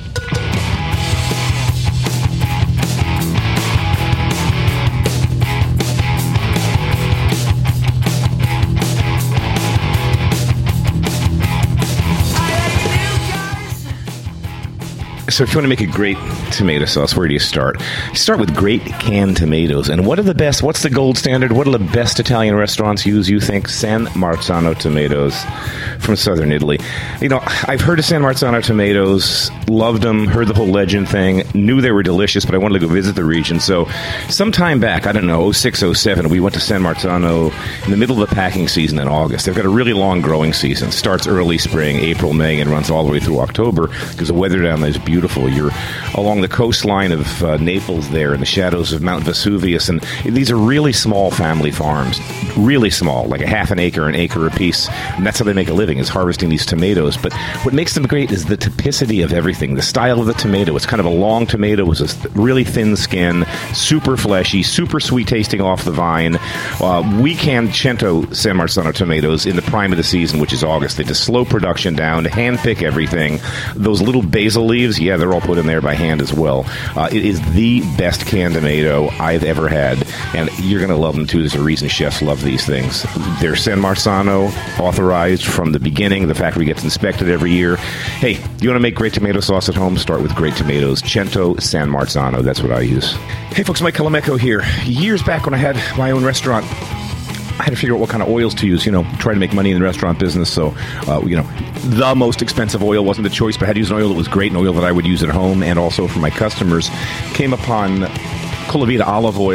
So if you want to make a great tomato sauce, where do you start? You start with great canned tomatoes. And what are the best, what's the gold standard? What do the best Italian restaurants use, you think? San Marzano tomatoes from southern Italy. You know, I've heard of San Marzano tomatoes, loved them, heard the whole legend thing, knew they were delicious, but I wanted to go visit the region. So some time back, I don't know, oh six, oh seven, we went to San Marzano in the middle of the packing season in August. They've got a really long growing season. Starts early spring, April, May, and runs all the way through October because the weather down there is beautiful. You're along the coastline of uh, Naples there in the shadows of Mount Vesuvius, and these are really small family farms, really small, like a half an acre, an acre apiece, and that's how they make a living, is harvesting these tomatoes. But what makes them great is the typicity of everything, the style of the tomato. It's kind of a long tomato with a really thin skin, super fleshy, super sweet tasting off the vine. Uh, we can Cento San Marzano tomatoes in the prime of the season, which is August. They just slow production down, hand pick everything. Those little basil leaves, yeah, they're all put in there by hand as well. Uh, it is the best canned tomato I've ever had, and you're going to love them too. There's a reason chefs love these things. They're San Marzano authorized from the beginning. The factory gets inspected every year. Hey, you want to make great tomato sauce at home? Start with great tomatoes. Cento San Marzano. That's what I use. Hey folks, Mike Colameco here. Years back when I had my own restaurant, I had to figure out what kind of oils to use, you know, try to make money in the restaurant business. So, uh, you know, the most expensive oil wasn't the choice, but I had to use an oil that was great, an oil that I would use at home and also for my customers. Came upon Colavita olive oil.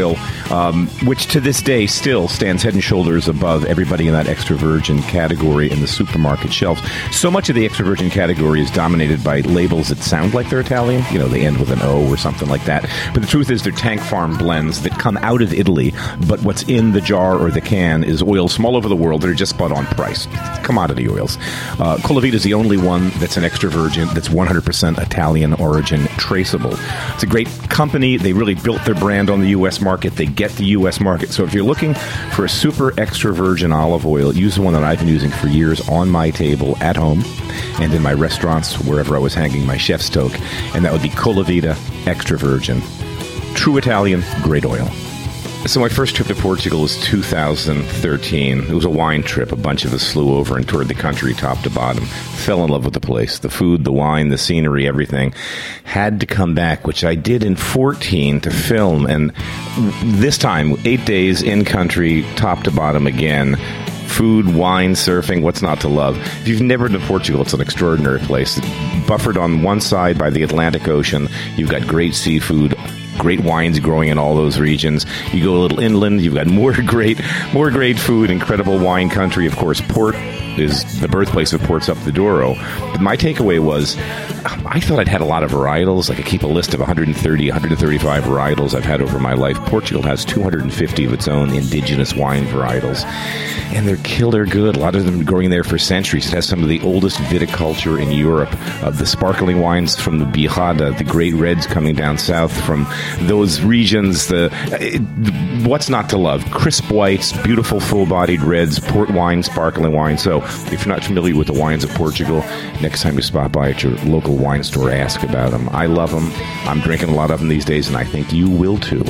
um, which to this day still stands head and shoulders above everybody in that extra virgin category in the supermarket shelves. So much of the extra virgin category is dominated by labels that sound like they're Italian. You know, they end with an O or something like that. But the truth is they're tank farm blends that come out of Italy, but what's in the jar or the can is oils from all over the world that are just bought on price. Commodity oils. Uh, Colavita is the only one that's an extra virgin that's one hundred percent Italian origin traceable. It's a great company. They really built their brand on the U S market. They get the U S market. So if you're looking for a super extra virgin olive oil, use the one that I've been using for years on my table at home and in my restaurants, wherever I was hanging my chef's toque, and that would be Colavita Extra Virgin. True Italian, great oil. So my first trip to Portugal was two thousand thirteen. It was a wine trip. A bunch of us flew over and toured the country top to bottom. Fell in love with the place. The food, the wine, the scenery, everything. Had to come back, which I did in fourteen to film. And this time, eight days in country, top to bottom again. Food, wine, surfing, what's not to love? If you've never been to Portugal, it's an extraordinary place. Buffered on one side by the Atlantic Ocean. You've got great seafood, great wines growing in all those regions. You go a little inland, you've got more great more great food, incredible wine country. Of course, port is the birthplace of Ports Up the Douro. But my takeaway was, I thought I'd had a lot of varietals. I could keep a list of one hundred thirty, one hundred thirty-five varietals I've had over my life. Portugal has two hundred fifty of its own indigenous wine varietals. And they're killer good. A lot of them growing there for centuries. It has some of the oldest viticulture in Europe. Uh, the sparkling wines from the Bihada, the great reds coming down south from those regions. The it, what's not to love? Crisp whites, beautiful full-bodied reds, port wine, sparkling wine. So if you're not familiar with the wines of Portugal, next time you spot by at your local wine store, ask about them. I love them. I'm drinking a lot of them these days, and I think you will too.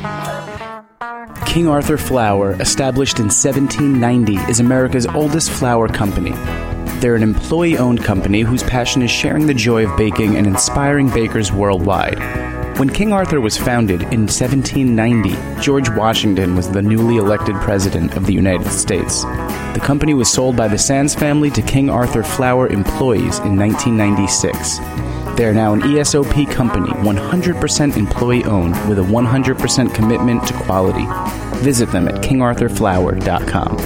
King Arthur Flour, established in seventeen ninety, is America's oldest flour company. They're an employee-owned company whose passion is sharing the joy of baking and inspiring bakers worldwide. When King Arthur was founded in seventeen ninety, George Washington was the newly elected president of the United States. The company was sold by the Sands family to King Arthur Flour employees in nineteen ninety-six. They are now an E S O P company, one hundred percent employee-owned, with a one hundred percent commitment to quality. Visit them at king arthur flour dot com.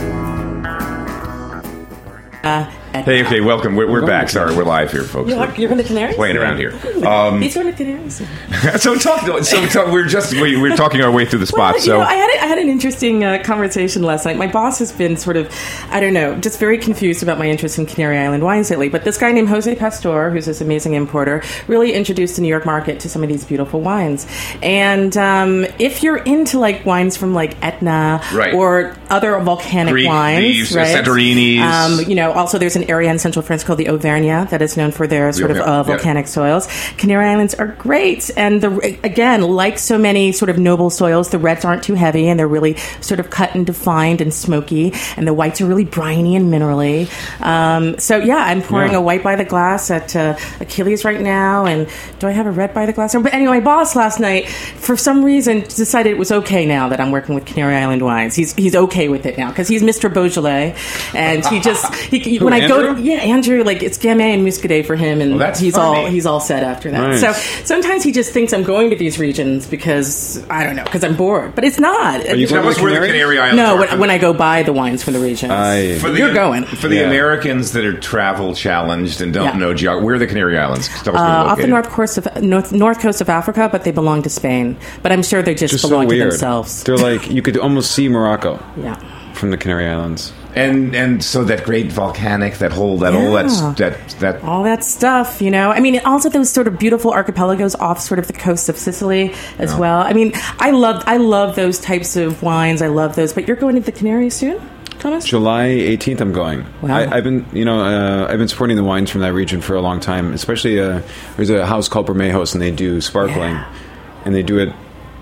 Uh, Hey, okay, welcome. We're, we're back. Sorry, we're live here, folks. You're, you're going to Canaries? Playing around here. Um, He's going to Canaries. so talk. So talk, we're just we, we're talking our way through the spot. Well, so you know, I had a, I had an interesting uh, conversation last night. My boss has been sort of, I don't know, just very confused about my interest in Canary Island wines lately. But this guy named Jose Pastor, who's this amazing importer, really introduced the New York market to some of these beautiful wines. And um, if you're into like wines from like Etna right. or other volcanic Greek, wines, these, right? Santorinis. Um, you know, also there's an area in central France called the Auvergne that is known for their sort of uh, volcanic yeah. soils. Canary Islands are great, and the, again, like so many sort of noble soils, the reds aren't too heavy, and they're really sort of cut and defined and smoky, and the whites are really briny and minerally. Um, so yeah, I'm pouring yeah. a white by the glass at uh, Achilles right now, and do I have a red by the glass? But anyway, boss last night, for some reason, decided it was okay now that I'm working with Canary Island wines. He's he's okay with it now because he's Mister Beaujolais, and he just he, he, Who, when I Andrew? go to yeah Andrew. Like it's Gamay and Muscadet for him, and well, he's funny. all he's all set after that. Nice. So sometimes he just thinks I'm going to these regions because I don't know because I'm bored, but it's not. Are you Tell going us to where the Canary? Canary Islands no, are. when, when I go buy the wines from the regions, I- For the, you're going for the Yeah. Americans that are travel challenged and don't Yeah. know geography. Where are the Canary Islands? Tell us where uh, they're off the located. north coast of north north coast of Africa, but they belong to Spain. But I'm sure they just, Just so belong to weird. themselves. They're like, you could almost see Morocco Yeah. from the Canary Islands. And and so that great volcanic, that whole that all Yeah. that that that All that stuff, you know. I mean, also those sort of beautiful archipelagos off sort of the coast of Sicily as Yeah. well. I mean, I love I love those types of wines. I love those. But you're going to the Canaries soon, Thomas? July eighteenth, I'm going. Wow. I, I've been, you know, uh, I've been supporting the wines from that region for a long time. Especially, uh, there's a house called Bermejos, and they do sparkling, Yeah. and they do it.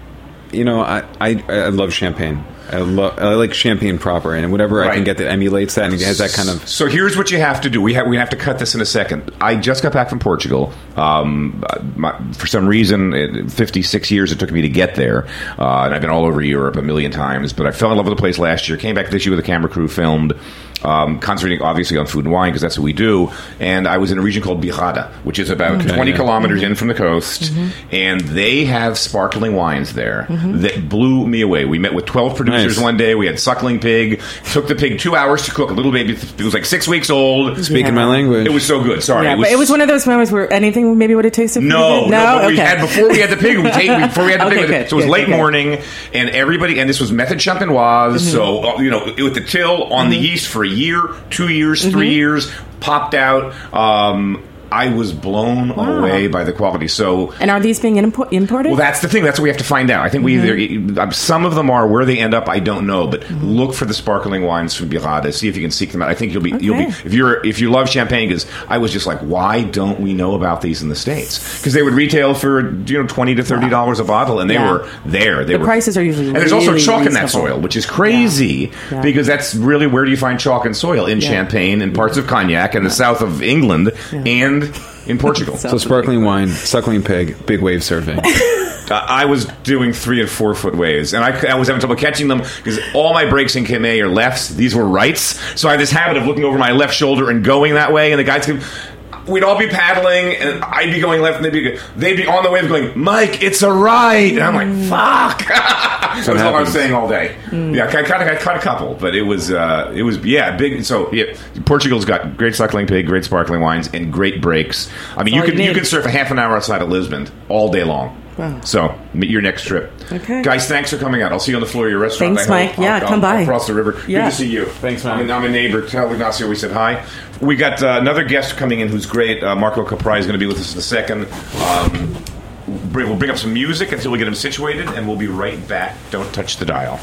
You know, I I, I love champagne. I love I like champagne proper, and whatever I Right. can get that emulates that and has that kind of. So here's what you have to do. We have we have to cut this in a second. I just got back from Portugal. Um, my, for some reason, it, fifty-six years it took me to get there, uh, and I've been all over Europe a million times. But I fell in love with the place last year. Came back this year with a camera crew, filmed. um, concentrating obviously on food and wine because that's what we do. And I was in a region called Birada, which is about Okay, twenty yeah. kilometers in from the coast, Mm-hmm. and they have sparkling wines there that blew me away. We met with twelve producers Nice. one day. We had suckling pig. Took the pig two hours to cook. A little baby. It was like six weeks old. Speaking Yeah. my language. It was so good. Sorry, Yeah, but it was one of those moments where anything maybe would have tasted pretty no, good. no, No, but okay. we had before we had the pig. We take before we had the Okay, pig. good, so it was good, late good. morning, and everybody, and this was method champenoise. Mm-hmm. So uh, you know, with the till on the yeast for a year, two years, three Mm-hmm. years, popped out. Um, I was blown Wow. away by the quality. So. And are these being impo- imported? Well, that's the thing. That's what we have to find out. I think we Mm-hmm. either some of them are where they end up. I don't know, but look for the sparkling wines from Birada. See if you can seek them out. I think you'll be you'll be Okay. if you're if you love champagne. Because I was just like, why don't we know about these in the States? Because they would retail for you know twenty to thirty dollars a bottle, and they Yeah. were there. They The were, prices are usually and there's also really chalk in that reasonable. soil, which is crazy Yeah. because that's really where do you find chalk and soil in Yeah. Champagne and parts of Cognac and the south of England and in Portugal. So- So sparkling wine, suckling pig, big wave surfing. Uh, I was doing three and four foot waves, and I, I was having trouble catching them because all my breaks in Keme are lefts. These were rights, so I had this habit of looking over my left shoulder and going that way. And the guys could, we'd all be paddling, and I'd be going left, and they'd be they'd be on the wave going, "Mike, it's a right," and I'm like, "Fuck." That's all I was happens. saying all day. Yeah, I caught, I caught a couple, but it was uh, it was yeah big. So yeah, Portugal's got great suckling pig, great sparkling wines, and great breaks. I mean, you all can you you need. can surf a half an hour outside of Lisbon all day long. Wow. So, your next trip. Okay. Guys, thanks for coming out. I'll see you on the floor of your restaurant. Thanks, I hope. Mike. Yeah, I'll, come I'll, by. I'll cross the river. Yeah. Good to see you. Thanks, man. I'm, I'm a neighbor. Tell Ignacio we said hi. We got uh, another guest coming in who's great. Uh, Marco Caprai is going to be with us in a second. Um, bring, we'll bring up some music until we get him situated, and we'll be right back. Don't touch the dial.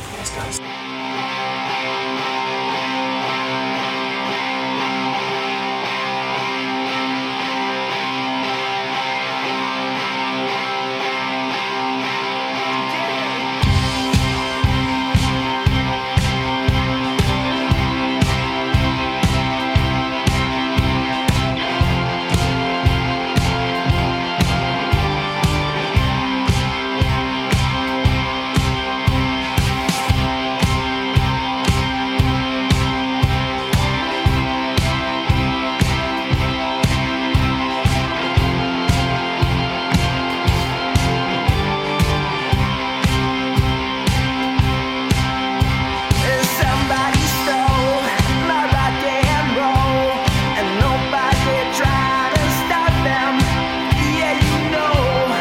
Somebody stole my rock and roll, and nobody tried to stop them. Yeah, you know,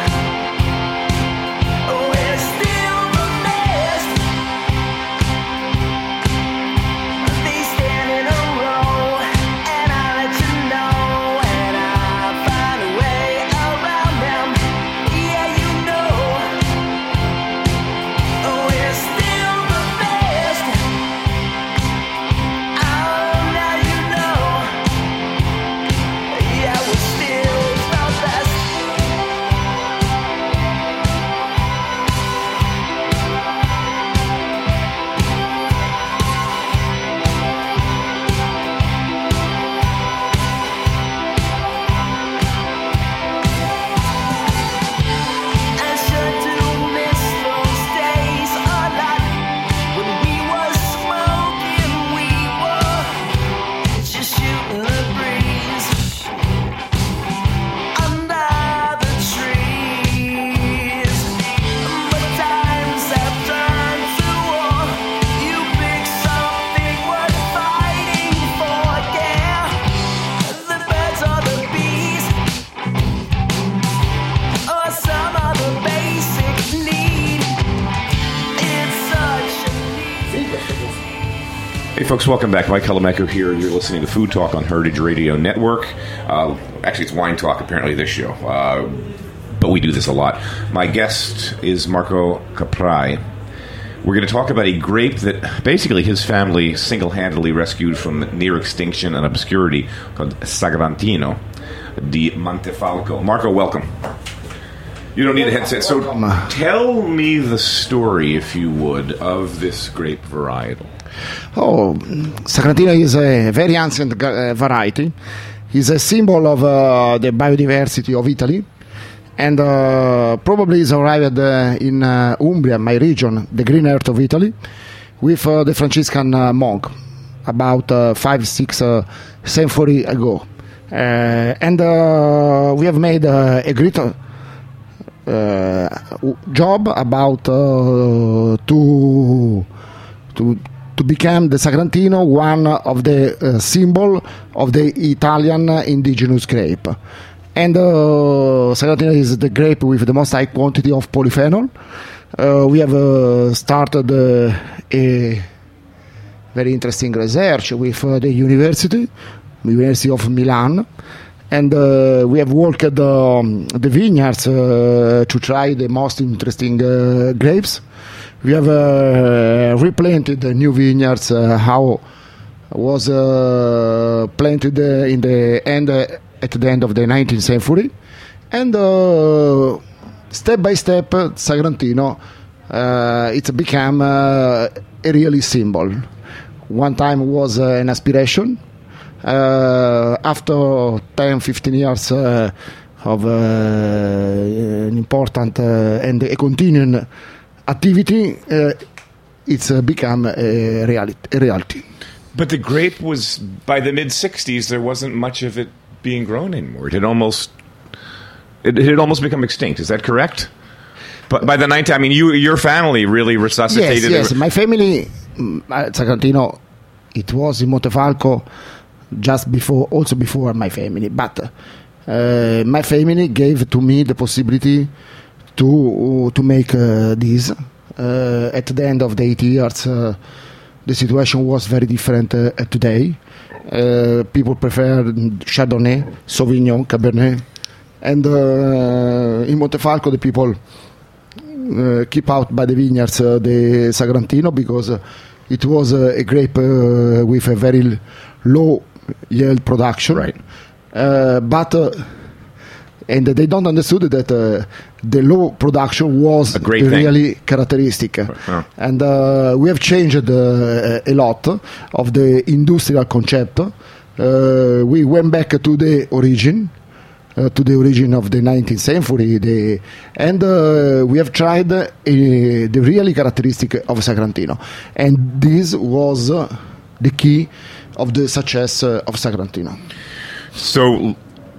we're still the best. They stand in a row, and I let you know, and I find a way around them. Yeah, you know, we're still the best. Oh, now you know. Yeah, we're still the best. I sure do miss those days a lot when we were smoking, we were just shooting the breeze under the trees. But times have turned to war. You pick something worth fighting for, yeah. The birds or the bees, or some other basic need. It's such a need. Hey, folks, welcome back. Mike Hellemecker here. You're listening to Food Talk on Heritage Radio Network. Uh, actually, it's Wine Talk, apparently, this show. Uh, but we do this a lot. My guest is Marco Caprai. We're going to talk about a grape that basically his family single-handedly rescued from near extinction and obscurity called Sagrantino di Montefalco. Marco, welcome. You don't need a headset. So tell me the story, if you would, of this grape varietal. Oh, Sagrantino is a very ancient uh, variety. It's a symbol of uh, the biodiversity of Italy, and uh, probably is arrived uh, in uh, Umbria, my region, the green earth of Italy, with uh, the Franciscan uh, monk. about uh, five, six uh, century ago. Uh, and uh, we have made uh, a great uh, job about uh, to to to become the Sagrantino one of the uh, symbol of the Italian indigenous grape. And uh, Sagrantino is the grape with the most high quantity of polyphenol. Uh, we have uh, started uh, a very interesting research with uh, the university, University of Milan, and uh, we have worked um, the vineyards uh, to try the most interesting uh, grapes. We have uh, replanted the new vineyards, uh, how was uh, planted uh, in the end uh, at the end of the nineteenth century, and uh, step by step, Sagrantino uh, it's become uh, a really symbol. One time was uh, an aspiration. Uh, after ten, fifteen years uh, of uh, an important uh, and a continuing activity, uh, it's uh, become a reality, a reality. But the grape was, by the mid sixties, there wasn't much of it being grown anymore. It had almost, it, it had almost become extinct. Is that correct? But by the nineteenth, I mean, you, your family really resuscitated. Yes, yes. it. My family, mm, at Sagrantino, it was in Montefalco just before, also before my family. But uh, my family gave to me the possibility to to make uh, this. Uh, at the end of the eight years, uh, the situation was very different uh, today. Uh, people prefer Chardonnay, Sauvignon, Cabernet, and uh, in Montefalco the people uh, keep out by the vineyards uh, the Sagrantino because uh, it was uh, a grape uh, with a very low yield production. Right. Uh, but uh, and they don't understood that uh, the low production was A great thing. really characteristic. Oh. And uh, we have changed uh, a lot of the industrial concept. Uh, we went back to the origin, uh, to the origin of the nineteenth century, the, and uh, we have tried uh, the really characteristic of Sagrantino. And this was uh, the key of the success uh, of Sagrantino. So,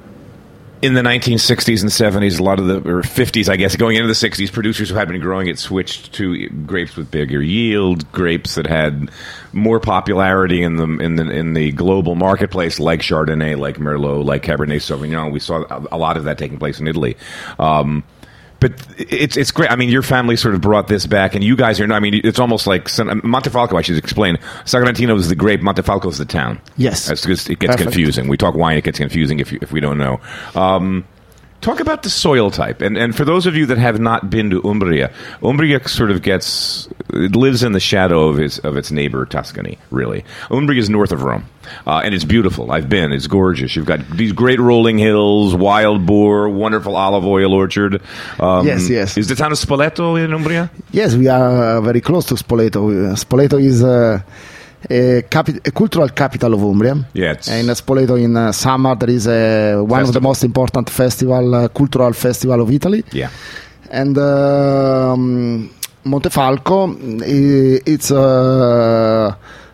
in the nineteen sixties and seventies, a lot of the, or fifties, I guess, going into the sixties, producers who had been growing it switched to grapes with bigger yield, grapes that had more popularity in the in the in the global marketplace, like Chardonnay, like Merlot, like Cabernet Sauvignon. We saw a, a lot of that taking place in Italy. Um, But it's it's great. I mean, your family sort of brought this back, and you guys are. I mean, it's almost like Montefalco. I should explain. Sagrantino is the grape. Montefalco is the town. Yes, that's because it gets Perfect. confusing. We talk wine, it gets confusing if you, if we don't know. Um, talk about the soil type, and and for those of you that have not been to Umbria, Umbria sort of gets it lives in the shadow of its of its neighbor Tuscany. Really, Umbria is north of Rome. Uh, and it's beautiful. I've been. It's gorgeous. You've got these great rolling hills, wild boar, wonderful olive oil orchard. Um, Yes, yes. Is the town of Spoleto in Umbria? Yes, we are uh, very close to Spoleto. Uh, Spoleto is uh, a, capi- a cultural capital of Umbria. Yeah, it's- And in Spoleto in uh, summer there is uh, one of the Festival. most important festival, uh, cultural festival of Italy. Yeah. And um, Montefalco, i- it's uh,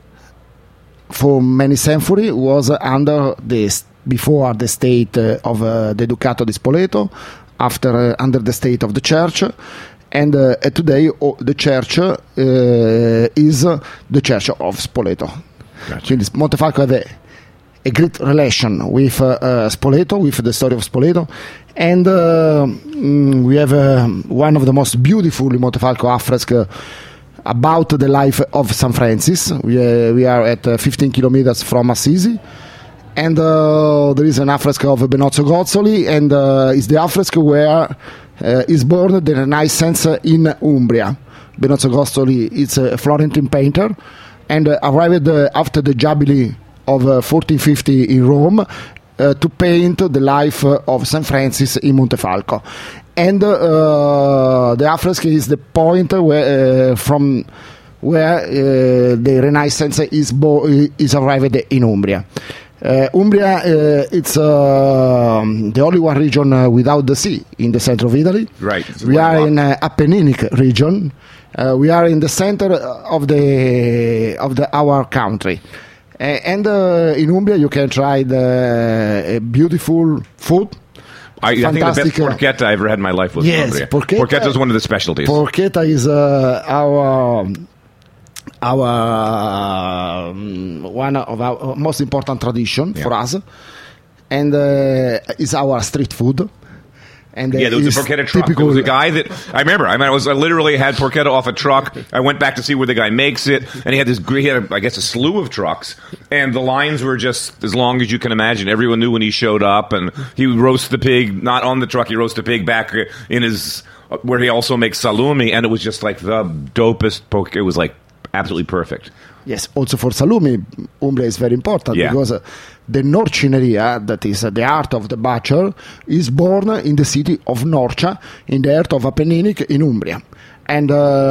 for many centuries was under the before the state uh, of uh, the Ducato di Spoleto, after uh, under the state of the church, and uh, today oh, the church uh, is uh, the church of Spoleto. Gotcha. Quindi Montefalco have a, a great relation with uh, uh, Spoleto, with the story of Spoleto, and uh, mm, we have uh, one of the most beautiful Montefalco affresque uh, about the life of Saint Francis. We, uh, we are at uh, fifteen kilometers from Assisi, and uh, there is an affresque of Benozzo Gozzoli, and uh, it's the affresque where uh, is born the Renaissance in Umbria. Benozzo Gozzoli is a Florentine painter, and uh, arrived uh, after the Jubilee of uh, fourteen fifty in Rome uh, to paint the life uh, of Saint Francis in Montefalco. And uh, the affresque is the point where, uh, from where uh, the Renaissance is, bo- is arrived in Umbria. Uh, Umbria, uh, it's uh, the only one region uh, without the sea in the center of Italy. Right. We are in uh, Apenninic region. Uh, we are in the center of the of the our country. Uh, and uh, in Umbria, you can try the uh, beautiful food. I, I think the best Fantastic, uh, porchetta I ever had in my life was Yes, Umbria. porchetta- Porchetta is one of the specialties. Porchetta is uh, our our um, one of our most important tradition Yeah. for us, and uh, is our street food. And uh, Yeah, there was is a porchetta truck. typical- There was a guy that I remember. I mean, I was I literally had porchetta off a truck. I went back to see where the guy makes it, and he had this. He had, I guess, a slew of trucks, and the lines were just as long as you can imagine. Everyone knew when he showed up, and he would roast the pig not on the truck. He roast the pig back in his where he also makes salumi, and it was just like the dopest poke. It was like absolutely perfect. Yes, also for salumi, Umbria is very important Yeah. because uh, the Norcineria, that is uh, the art of the butcher, is born in the city of Norcia, in the heart of Apenninic in Umbria. And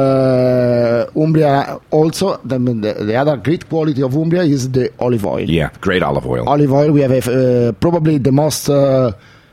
uh, Umbria also, the, the, the other great quality of Umbria is the olive oil. Yeah, great olive oil. Olive oil, we have uh, probably the most uh,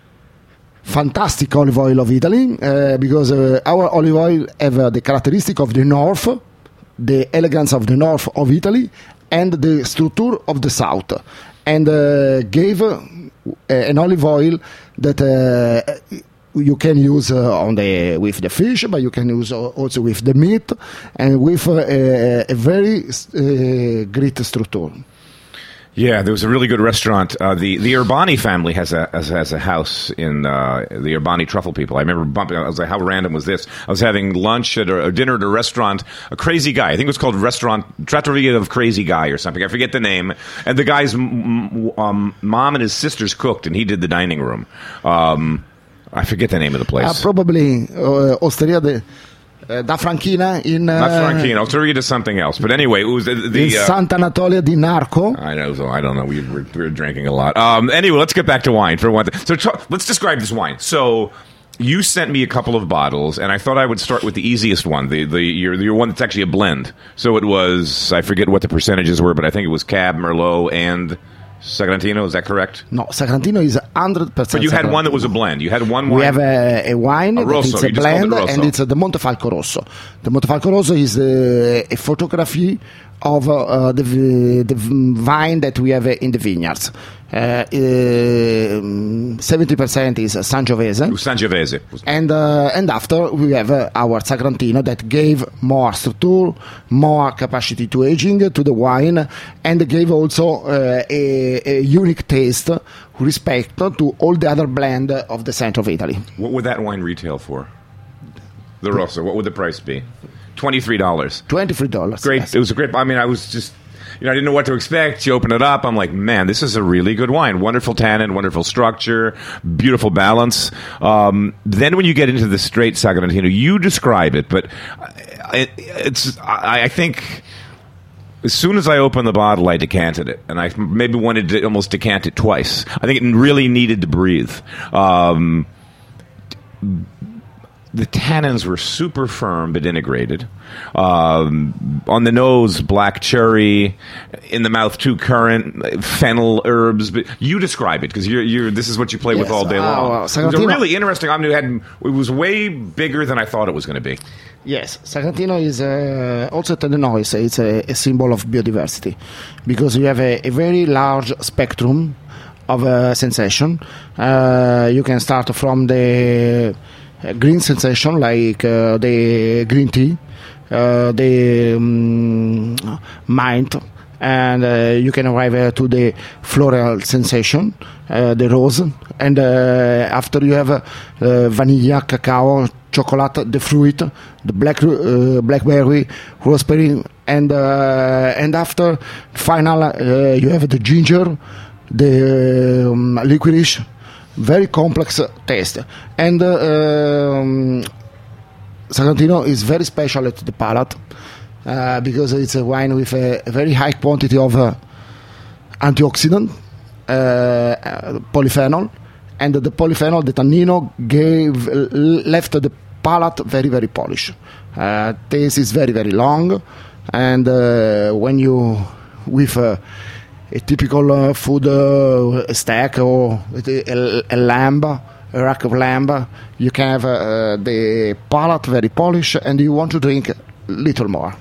fantastic olive oil of Italy uh, because uh, our olive oil have uh, the characteristic of the north, the elegance of the north of Italy, and the structure of the south, and uh, gave uh, an olive oil that uh, you can use uh, on the with the fish, but you can use uh, also with the meat, and with uh, a, a very uh, great structure. Yeah, there was a really good restaurant. Uh, the the Urbani family has a has, has a house in uh, the Urbani truffle people. I remember bumping. I was like, how random was this? I was having lunch at a, or dinner at a restaurant. A crazy guy. I think it was called Restaurant Trattoria of Crazy Guy or something. I forget the name. And the guy's m- m- um, mom and his sisters cooked, and he did the dining room. Um, I forget the name of the place. Uh, probably uh, Osteria de, uh, da Franchina in uh, Not Franchino. Osteria to something else. But anyway, it was the, the in uh, Santa Anatolia di Narco. I know. So I don't know. We were, we were drinking a lot. Um, anyway, let's get back to wine for one thing. So t- let's describe this wine. So you sent me a couple of bottles, and I thought I would start with the easiest one, the the your, your one that's actually a blend. So it was, I forget what the percentages were, but I think it was Cab, Merlot, and Sagrantino. Is that correct? No, Sagrantino is one hundred percent. But you had one that was a blend. You had one wine. We have a, a wine A Rosso. that You it's a just called it blend, Rosso. and it's uh, the Montefalco Rosso. The Montefalco Rosso is uh, a photography of uh, the v- the v- vine that we have uh, in the vineyards. Uh, um, seventy percent is Sangiovese. Sangiovese. And uh, and after we have uh, our Sagrantino that gave more structure, more capacity to aging to the wine, and gave also uh, a, a unique taste, respect to all the other blend of the center of Italy. What would that wine retail for? The Rosso. What would the price be? Twenty-three dollars. Twenty-three dollars. Great. Yes. It was a great. I mean, I was just, you know, I didn't know what to expect. You open it up. I'm like, man, this is a really good wine. Wonderful tannin, wonderful structure, beautiful balance. Um, then when you get into the straight Sagrantino, you describe it, but it, it's. I, I think. As soon as I opened the bottle, I decanted it, and I maybe wanted to almost decant it twice. I think it really needed to breathe. Um, the tannins were super firm but integrated. Um, on the nose, black cherry. In the mouth, too, currant, fennel herbs. But you describe it because you're, you're. This is what you play with Yes. all day Oh, long. well, it was a Sagrantino- really interesting. I mean, it, had, it was way bigger than I thought it was going to be. Yes, Sagrantino is uh, also to the noise. It's a, a symbol of biodiversity because you have a, a very large spectrum of uh, sensation. Uh, you can start from the uh, green sensation, like uh, the green tea, uh, the um, mint, and uh, you can arrive uh, to the floral sensation, uh, the rose, and uh, after you have uh, uh, vanilla, cacao, chocolate, the fruit, the black uh, blackberry, raspberry, and uh, and after final uh, you have the ginger, the um, licorice, very complex taste, and uh, um, Sagrantino is very special at the palate uh, because it's a wine with a, a very high quantity of uh, antioxidant, uh, uh, polyphenol, and the polyphenol, the tannino, gave left the palate very very polished. Uh, taste is very very long, and uh, when you with uh, a typical uh, food, uh, a steak or a, a lamb, a rack of lamb, you can have uh, the palate very polished, and you want to drink little more.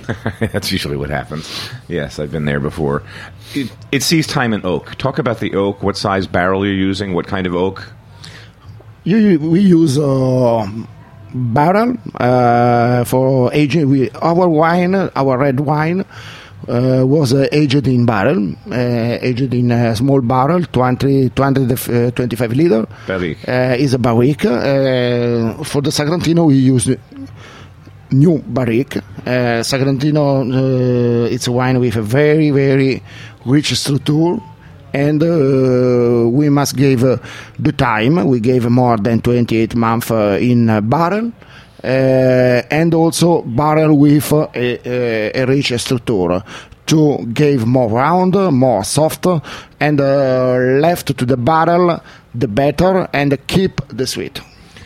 That's usually what happens. Yes, I've been there before. It, it sees time in oak. Talk about the oak. What size barrel you're using? What kind of oak? You, we use uh, barrel uh, for aging. We, our wine, our red wine, uh, was uh, aged in barrel, uh, aged in a small barrel, twenty, twenty, uh, twenty-five liter. Barrique. Uh, is a barrique. Uh, for the Sagrantino, we use new barrique. Uh, Sagrantino, uh, it's a wine with a very, very rich structure. And uh, we must give uh, the time. We gave more than twenty-eight months uh, in uh, barrel, uh, and also barrel with uh, a, a rich structure to give more round, more soft, and uh, left to the barrel the better, and keep the sweet.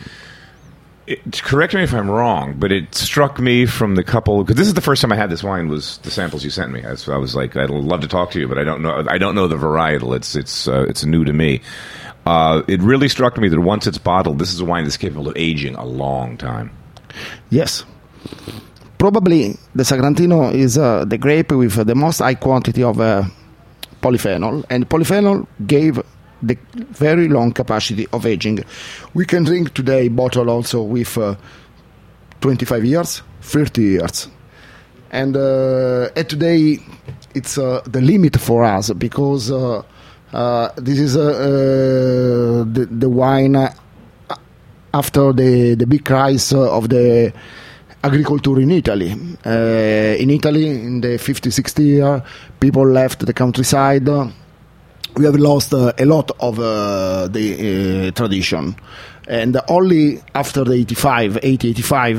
It, correct me if I'm wrong, but it struck me from the couple, because this is the first time I had this wine, was the samples you sent me. I was, I was like, I'd love to talk to you, but I don't know. I don't know the varietal. It's it's uh, it's new to me. Uh, it really struck me that once it's bottled, this is a wine that's capable of aging a long time. Yes. Probably the Sagrantino is uh, the grape with uh, the most high quantity of uh, polyphenol, and polyphenol gave the very long capacity of aging. We can drink today bottle also with uh, twenty-five years, thirty years. And, uh, and today it's uh, the limit for us, because uh, uh, this is uh, uh, the, the wine uh, after the, the big crisis of the agriculture in Italy. Uh, in Italy, in the fifty, sixty year, people left the countryside. We have lost uh, a lot of uh, the uh, tradition, and only after the eighty-five, eighty, eighty-five,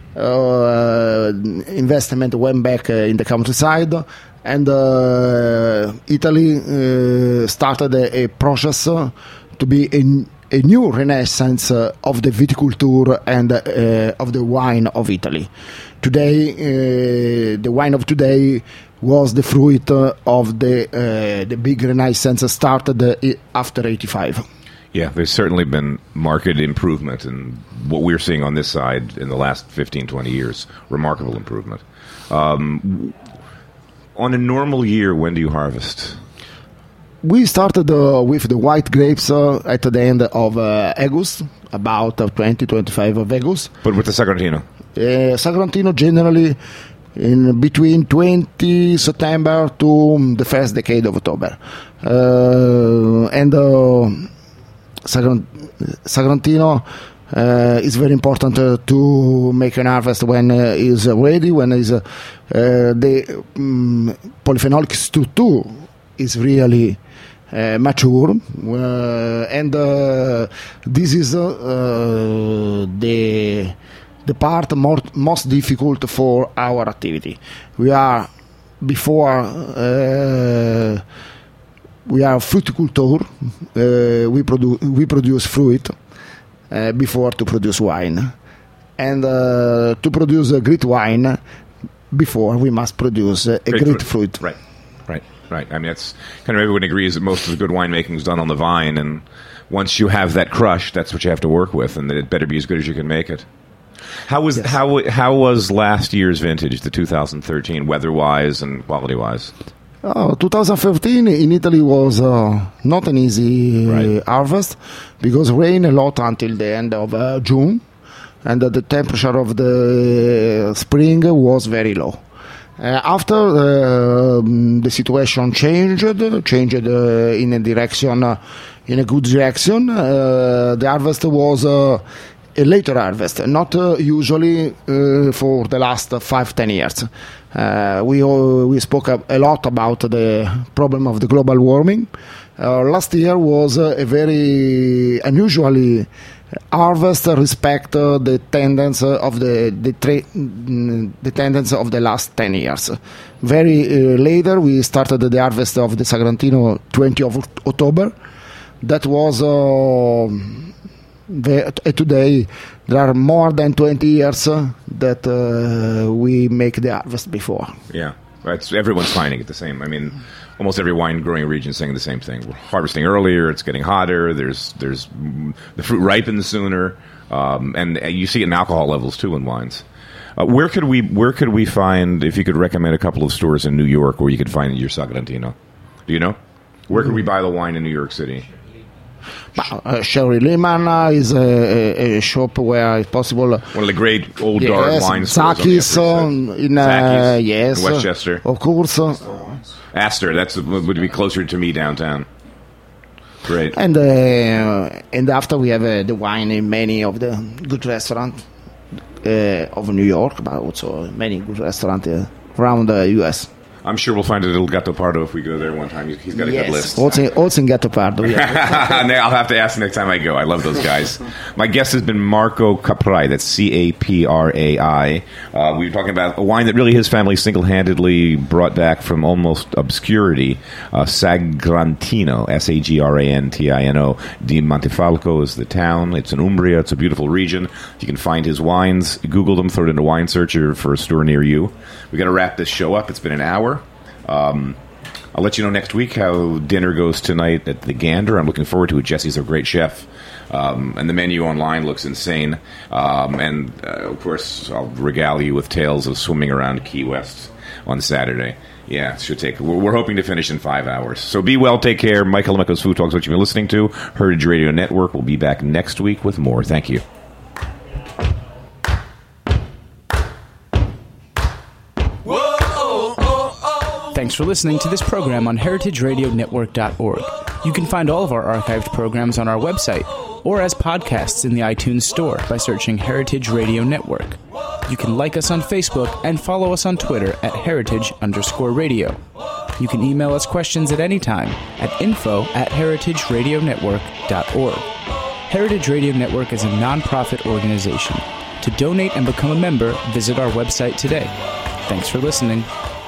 uh, investment went back uh, in the countryside, and uh, Italy uh, started a, a process uh, to be a, a new renaissance uh, of the viticulture and uh, of the wine of Italy. Today, uh, the wine of today was the fruit uh, of the uh, the big renaissance started uh, after eighty-five. Yeah, there's certainly been market improvement in what we're seeing on this side in the last fifteen, twenty years. Remarkable improvement. Um, on a normal year, when do you harvest? We started uh, with the white grapes uh, at the end of uh, August, about uh, twenty, twenty-five of August. But with the Sagrantino? Uh, Sagrantino generally in between twenty September to the first decade of October. Uh, and uh, Sagrant- Sagrantino uh, is very important uh, to make an harvest when uh, is ready, when is uh, uh, the um, polyphenolic structure is really uh, mature, uh, and uh, this is uh, uh, the the part more, most difficult for our activity. We are before uh, we are fruticultor. Uh, we produce we produce fruit uh, before to produce wine, and uh, to produce a great wine before we must produce a great, great fruit. fruit. Right, right, right. I mean, that's kind of everyone agrees that most of the good winemaking is done on the vine, and once you have that crush, that's what you have to work with, and that it better be as good as you can make it. How was yes. how how was last year's vintage, the two thousand thirteen, weather-wise and quality-wise? Oh, twenty thirteen in Italy was uh, not an easy right. harvest, because rain a lot until the end of uh, June, and uh, the temperature of the spring was very low. Uh, after uh, the situation changed, changed uh, in a direction, uh, in a good direction, uh, the harvest was uh, a later harvest, not uh, usually uh, for the last uh, five, ten years. Uh, we uh, we spoke a, a lot about the problem of the global warming. Uh, last year was uh, a very unusually harvest respect uh, the tendency of the the, tra- the tendency of the last ten years. Very uh, later we started the harvest of the Sagrantino twentieth of October. That was. Uh, The, today there are more than twenty years uh, that uh, we make the harvest before. Yeah, it's, everyone's finding it the same. I mean, almost every wine growing region is saying the same thing. We're harvesting earlier, it's getting hotter, there's there's the fruit ripens sooner, um, and you see it in alcohol levels too in wines. Uh, where could we Where could we find, if you could recommend a couple of stores in New York where you could find your Sagrantino? Do you know? Where could we buy the wine in New York City? Uh, Sherry Lehman uh, is a, a, a shop where it's possible. One of the great old yes, dark wine stores. Zakis, on uh, in uh, Zakis yes, in Westchester. Uh, of course. Uh, Astor, that's would be closer to me downtown. Great. And uh, and after we have uh, the wine in many of the good restaurants uh, of New York, but also many good restaurants uh, around the U S. I'm sure we'll find a little Gattopardo if we go there one time. He's got a yes. good list. Also, also in Gattopardo. Yeah. I'll have to ask next time I go. I love those guys. My guest has been Marco Caprai. That's C A P R A I. Uh, we were talking about a wine that really his family single-handedly brought back from almost obscurity. Uh, Sagrantino, S A G R A N T I N O. Di Montefalco is the town. It's in Umbria. It's a beautiful region. You can find his wines. Google them. Throw it into Wine Searcher for a store near you. We got to wrap this show up. It's been an hour. Um, I'll let you know next week how dinner goes tonight at the Gander. I'm looking forward to it. Jesse's a great chef. Um, and the menu online looks insane. Um, and, uh, of course, I'll regale you with tales of swimming around Key West on Saturday. Yeah, it should take... We're, we're hoping to finish in five hours. So be well, take care. Michael Lemeco's Food Talks, what you've been listening to. Heritage Radio Network will be back next week with more. Thank you. Thanks for listening to this program on heritage radio network dot org. You can find all of our archived programs on our website or as podcasts in the iTunes Store by searching Heritage Radio Network. You can like us on Facebook and follow us on Twitter at heritage underscore radio. You can email us questions at any time at info at heritage radio network dot org. Heritage Radio Network is a non-profit organization. To donate and become a member, visit our website today. Thanks for listening.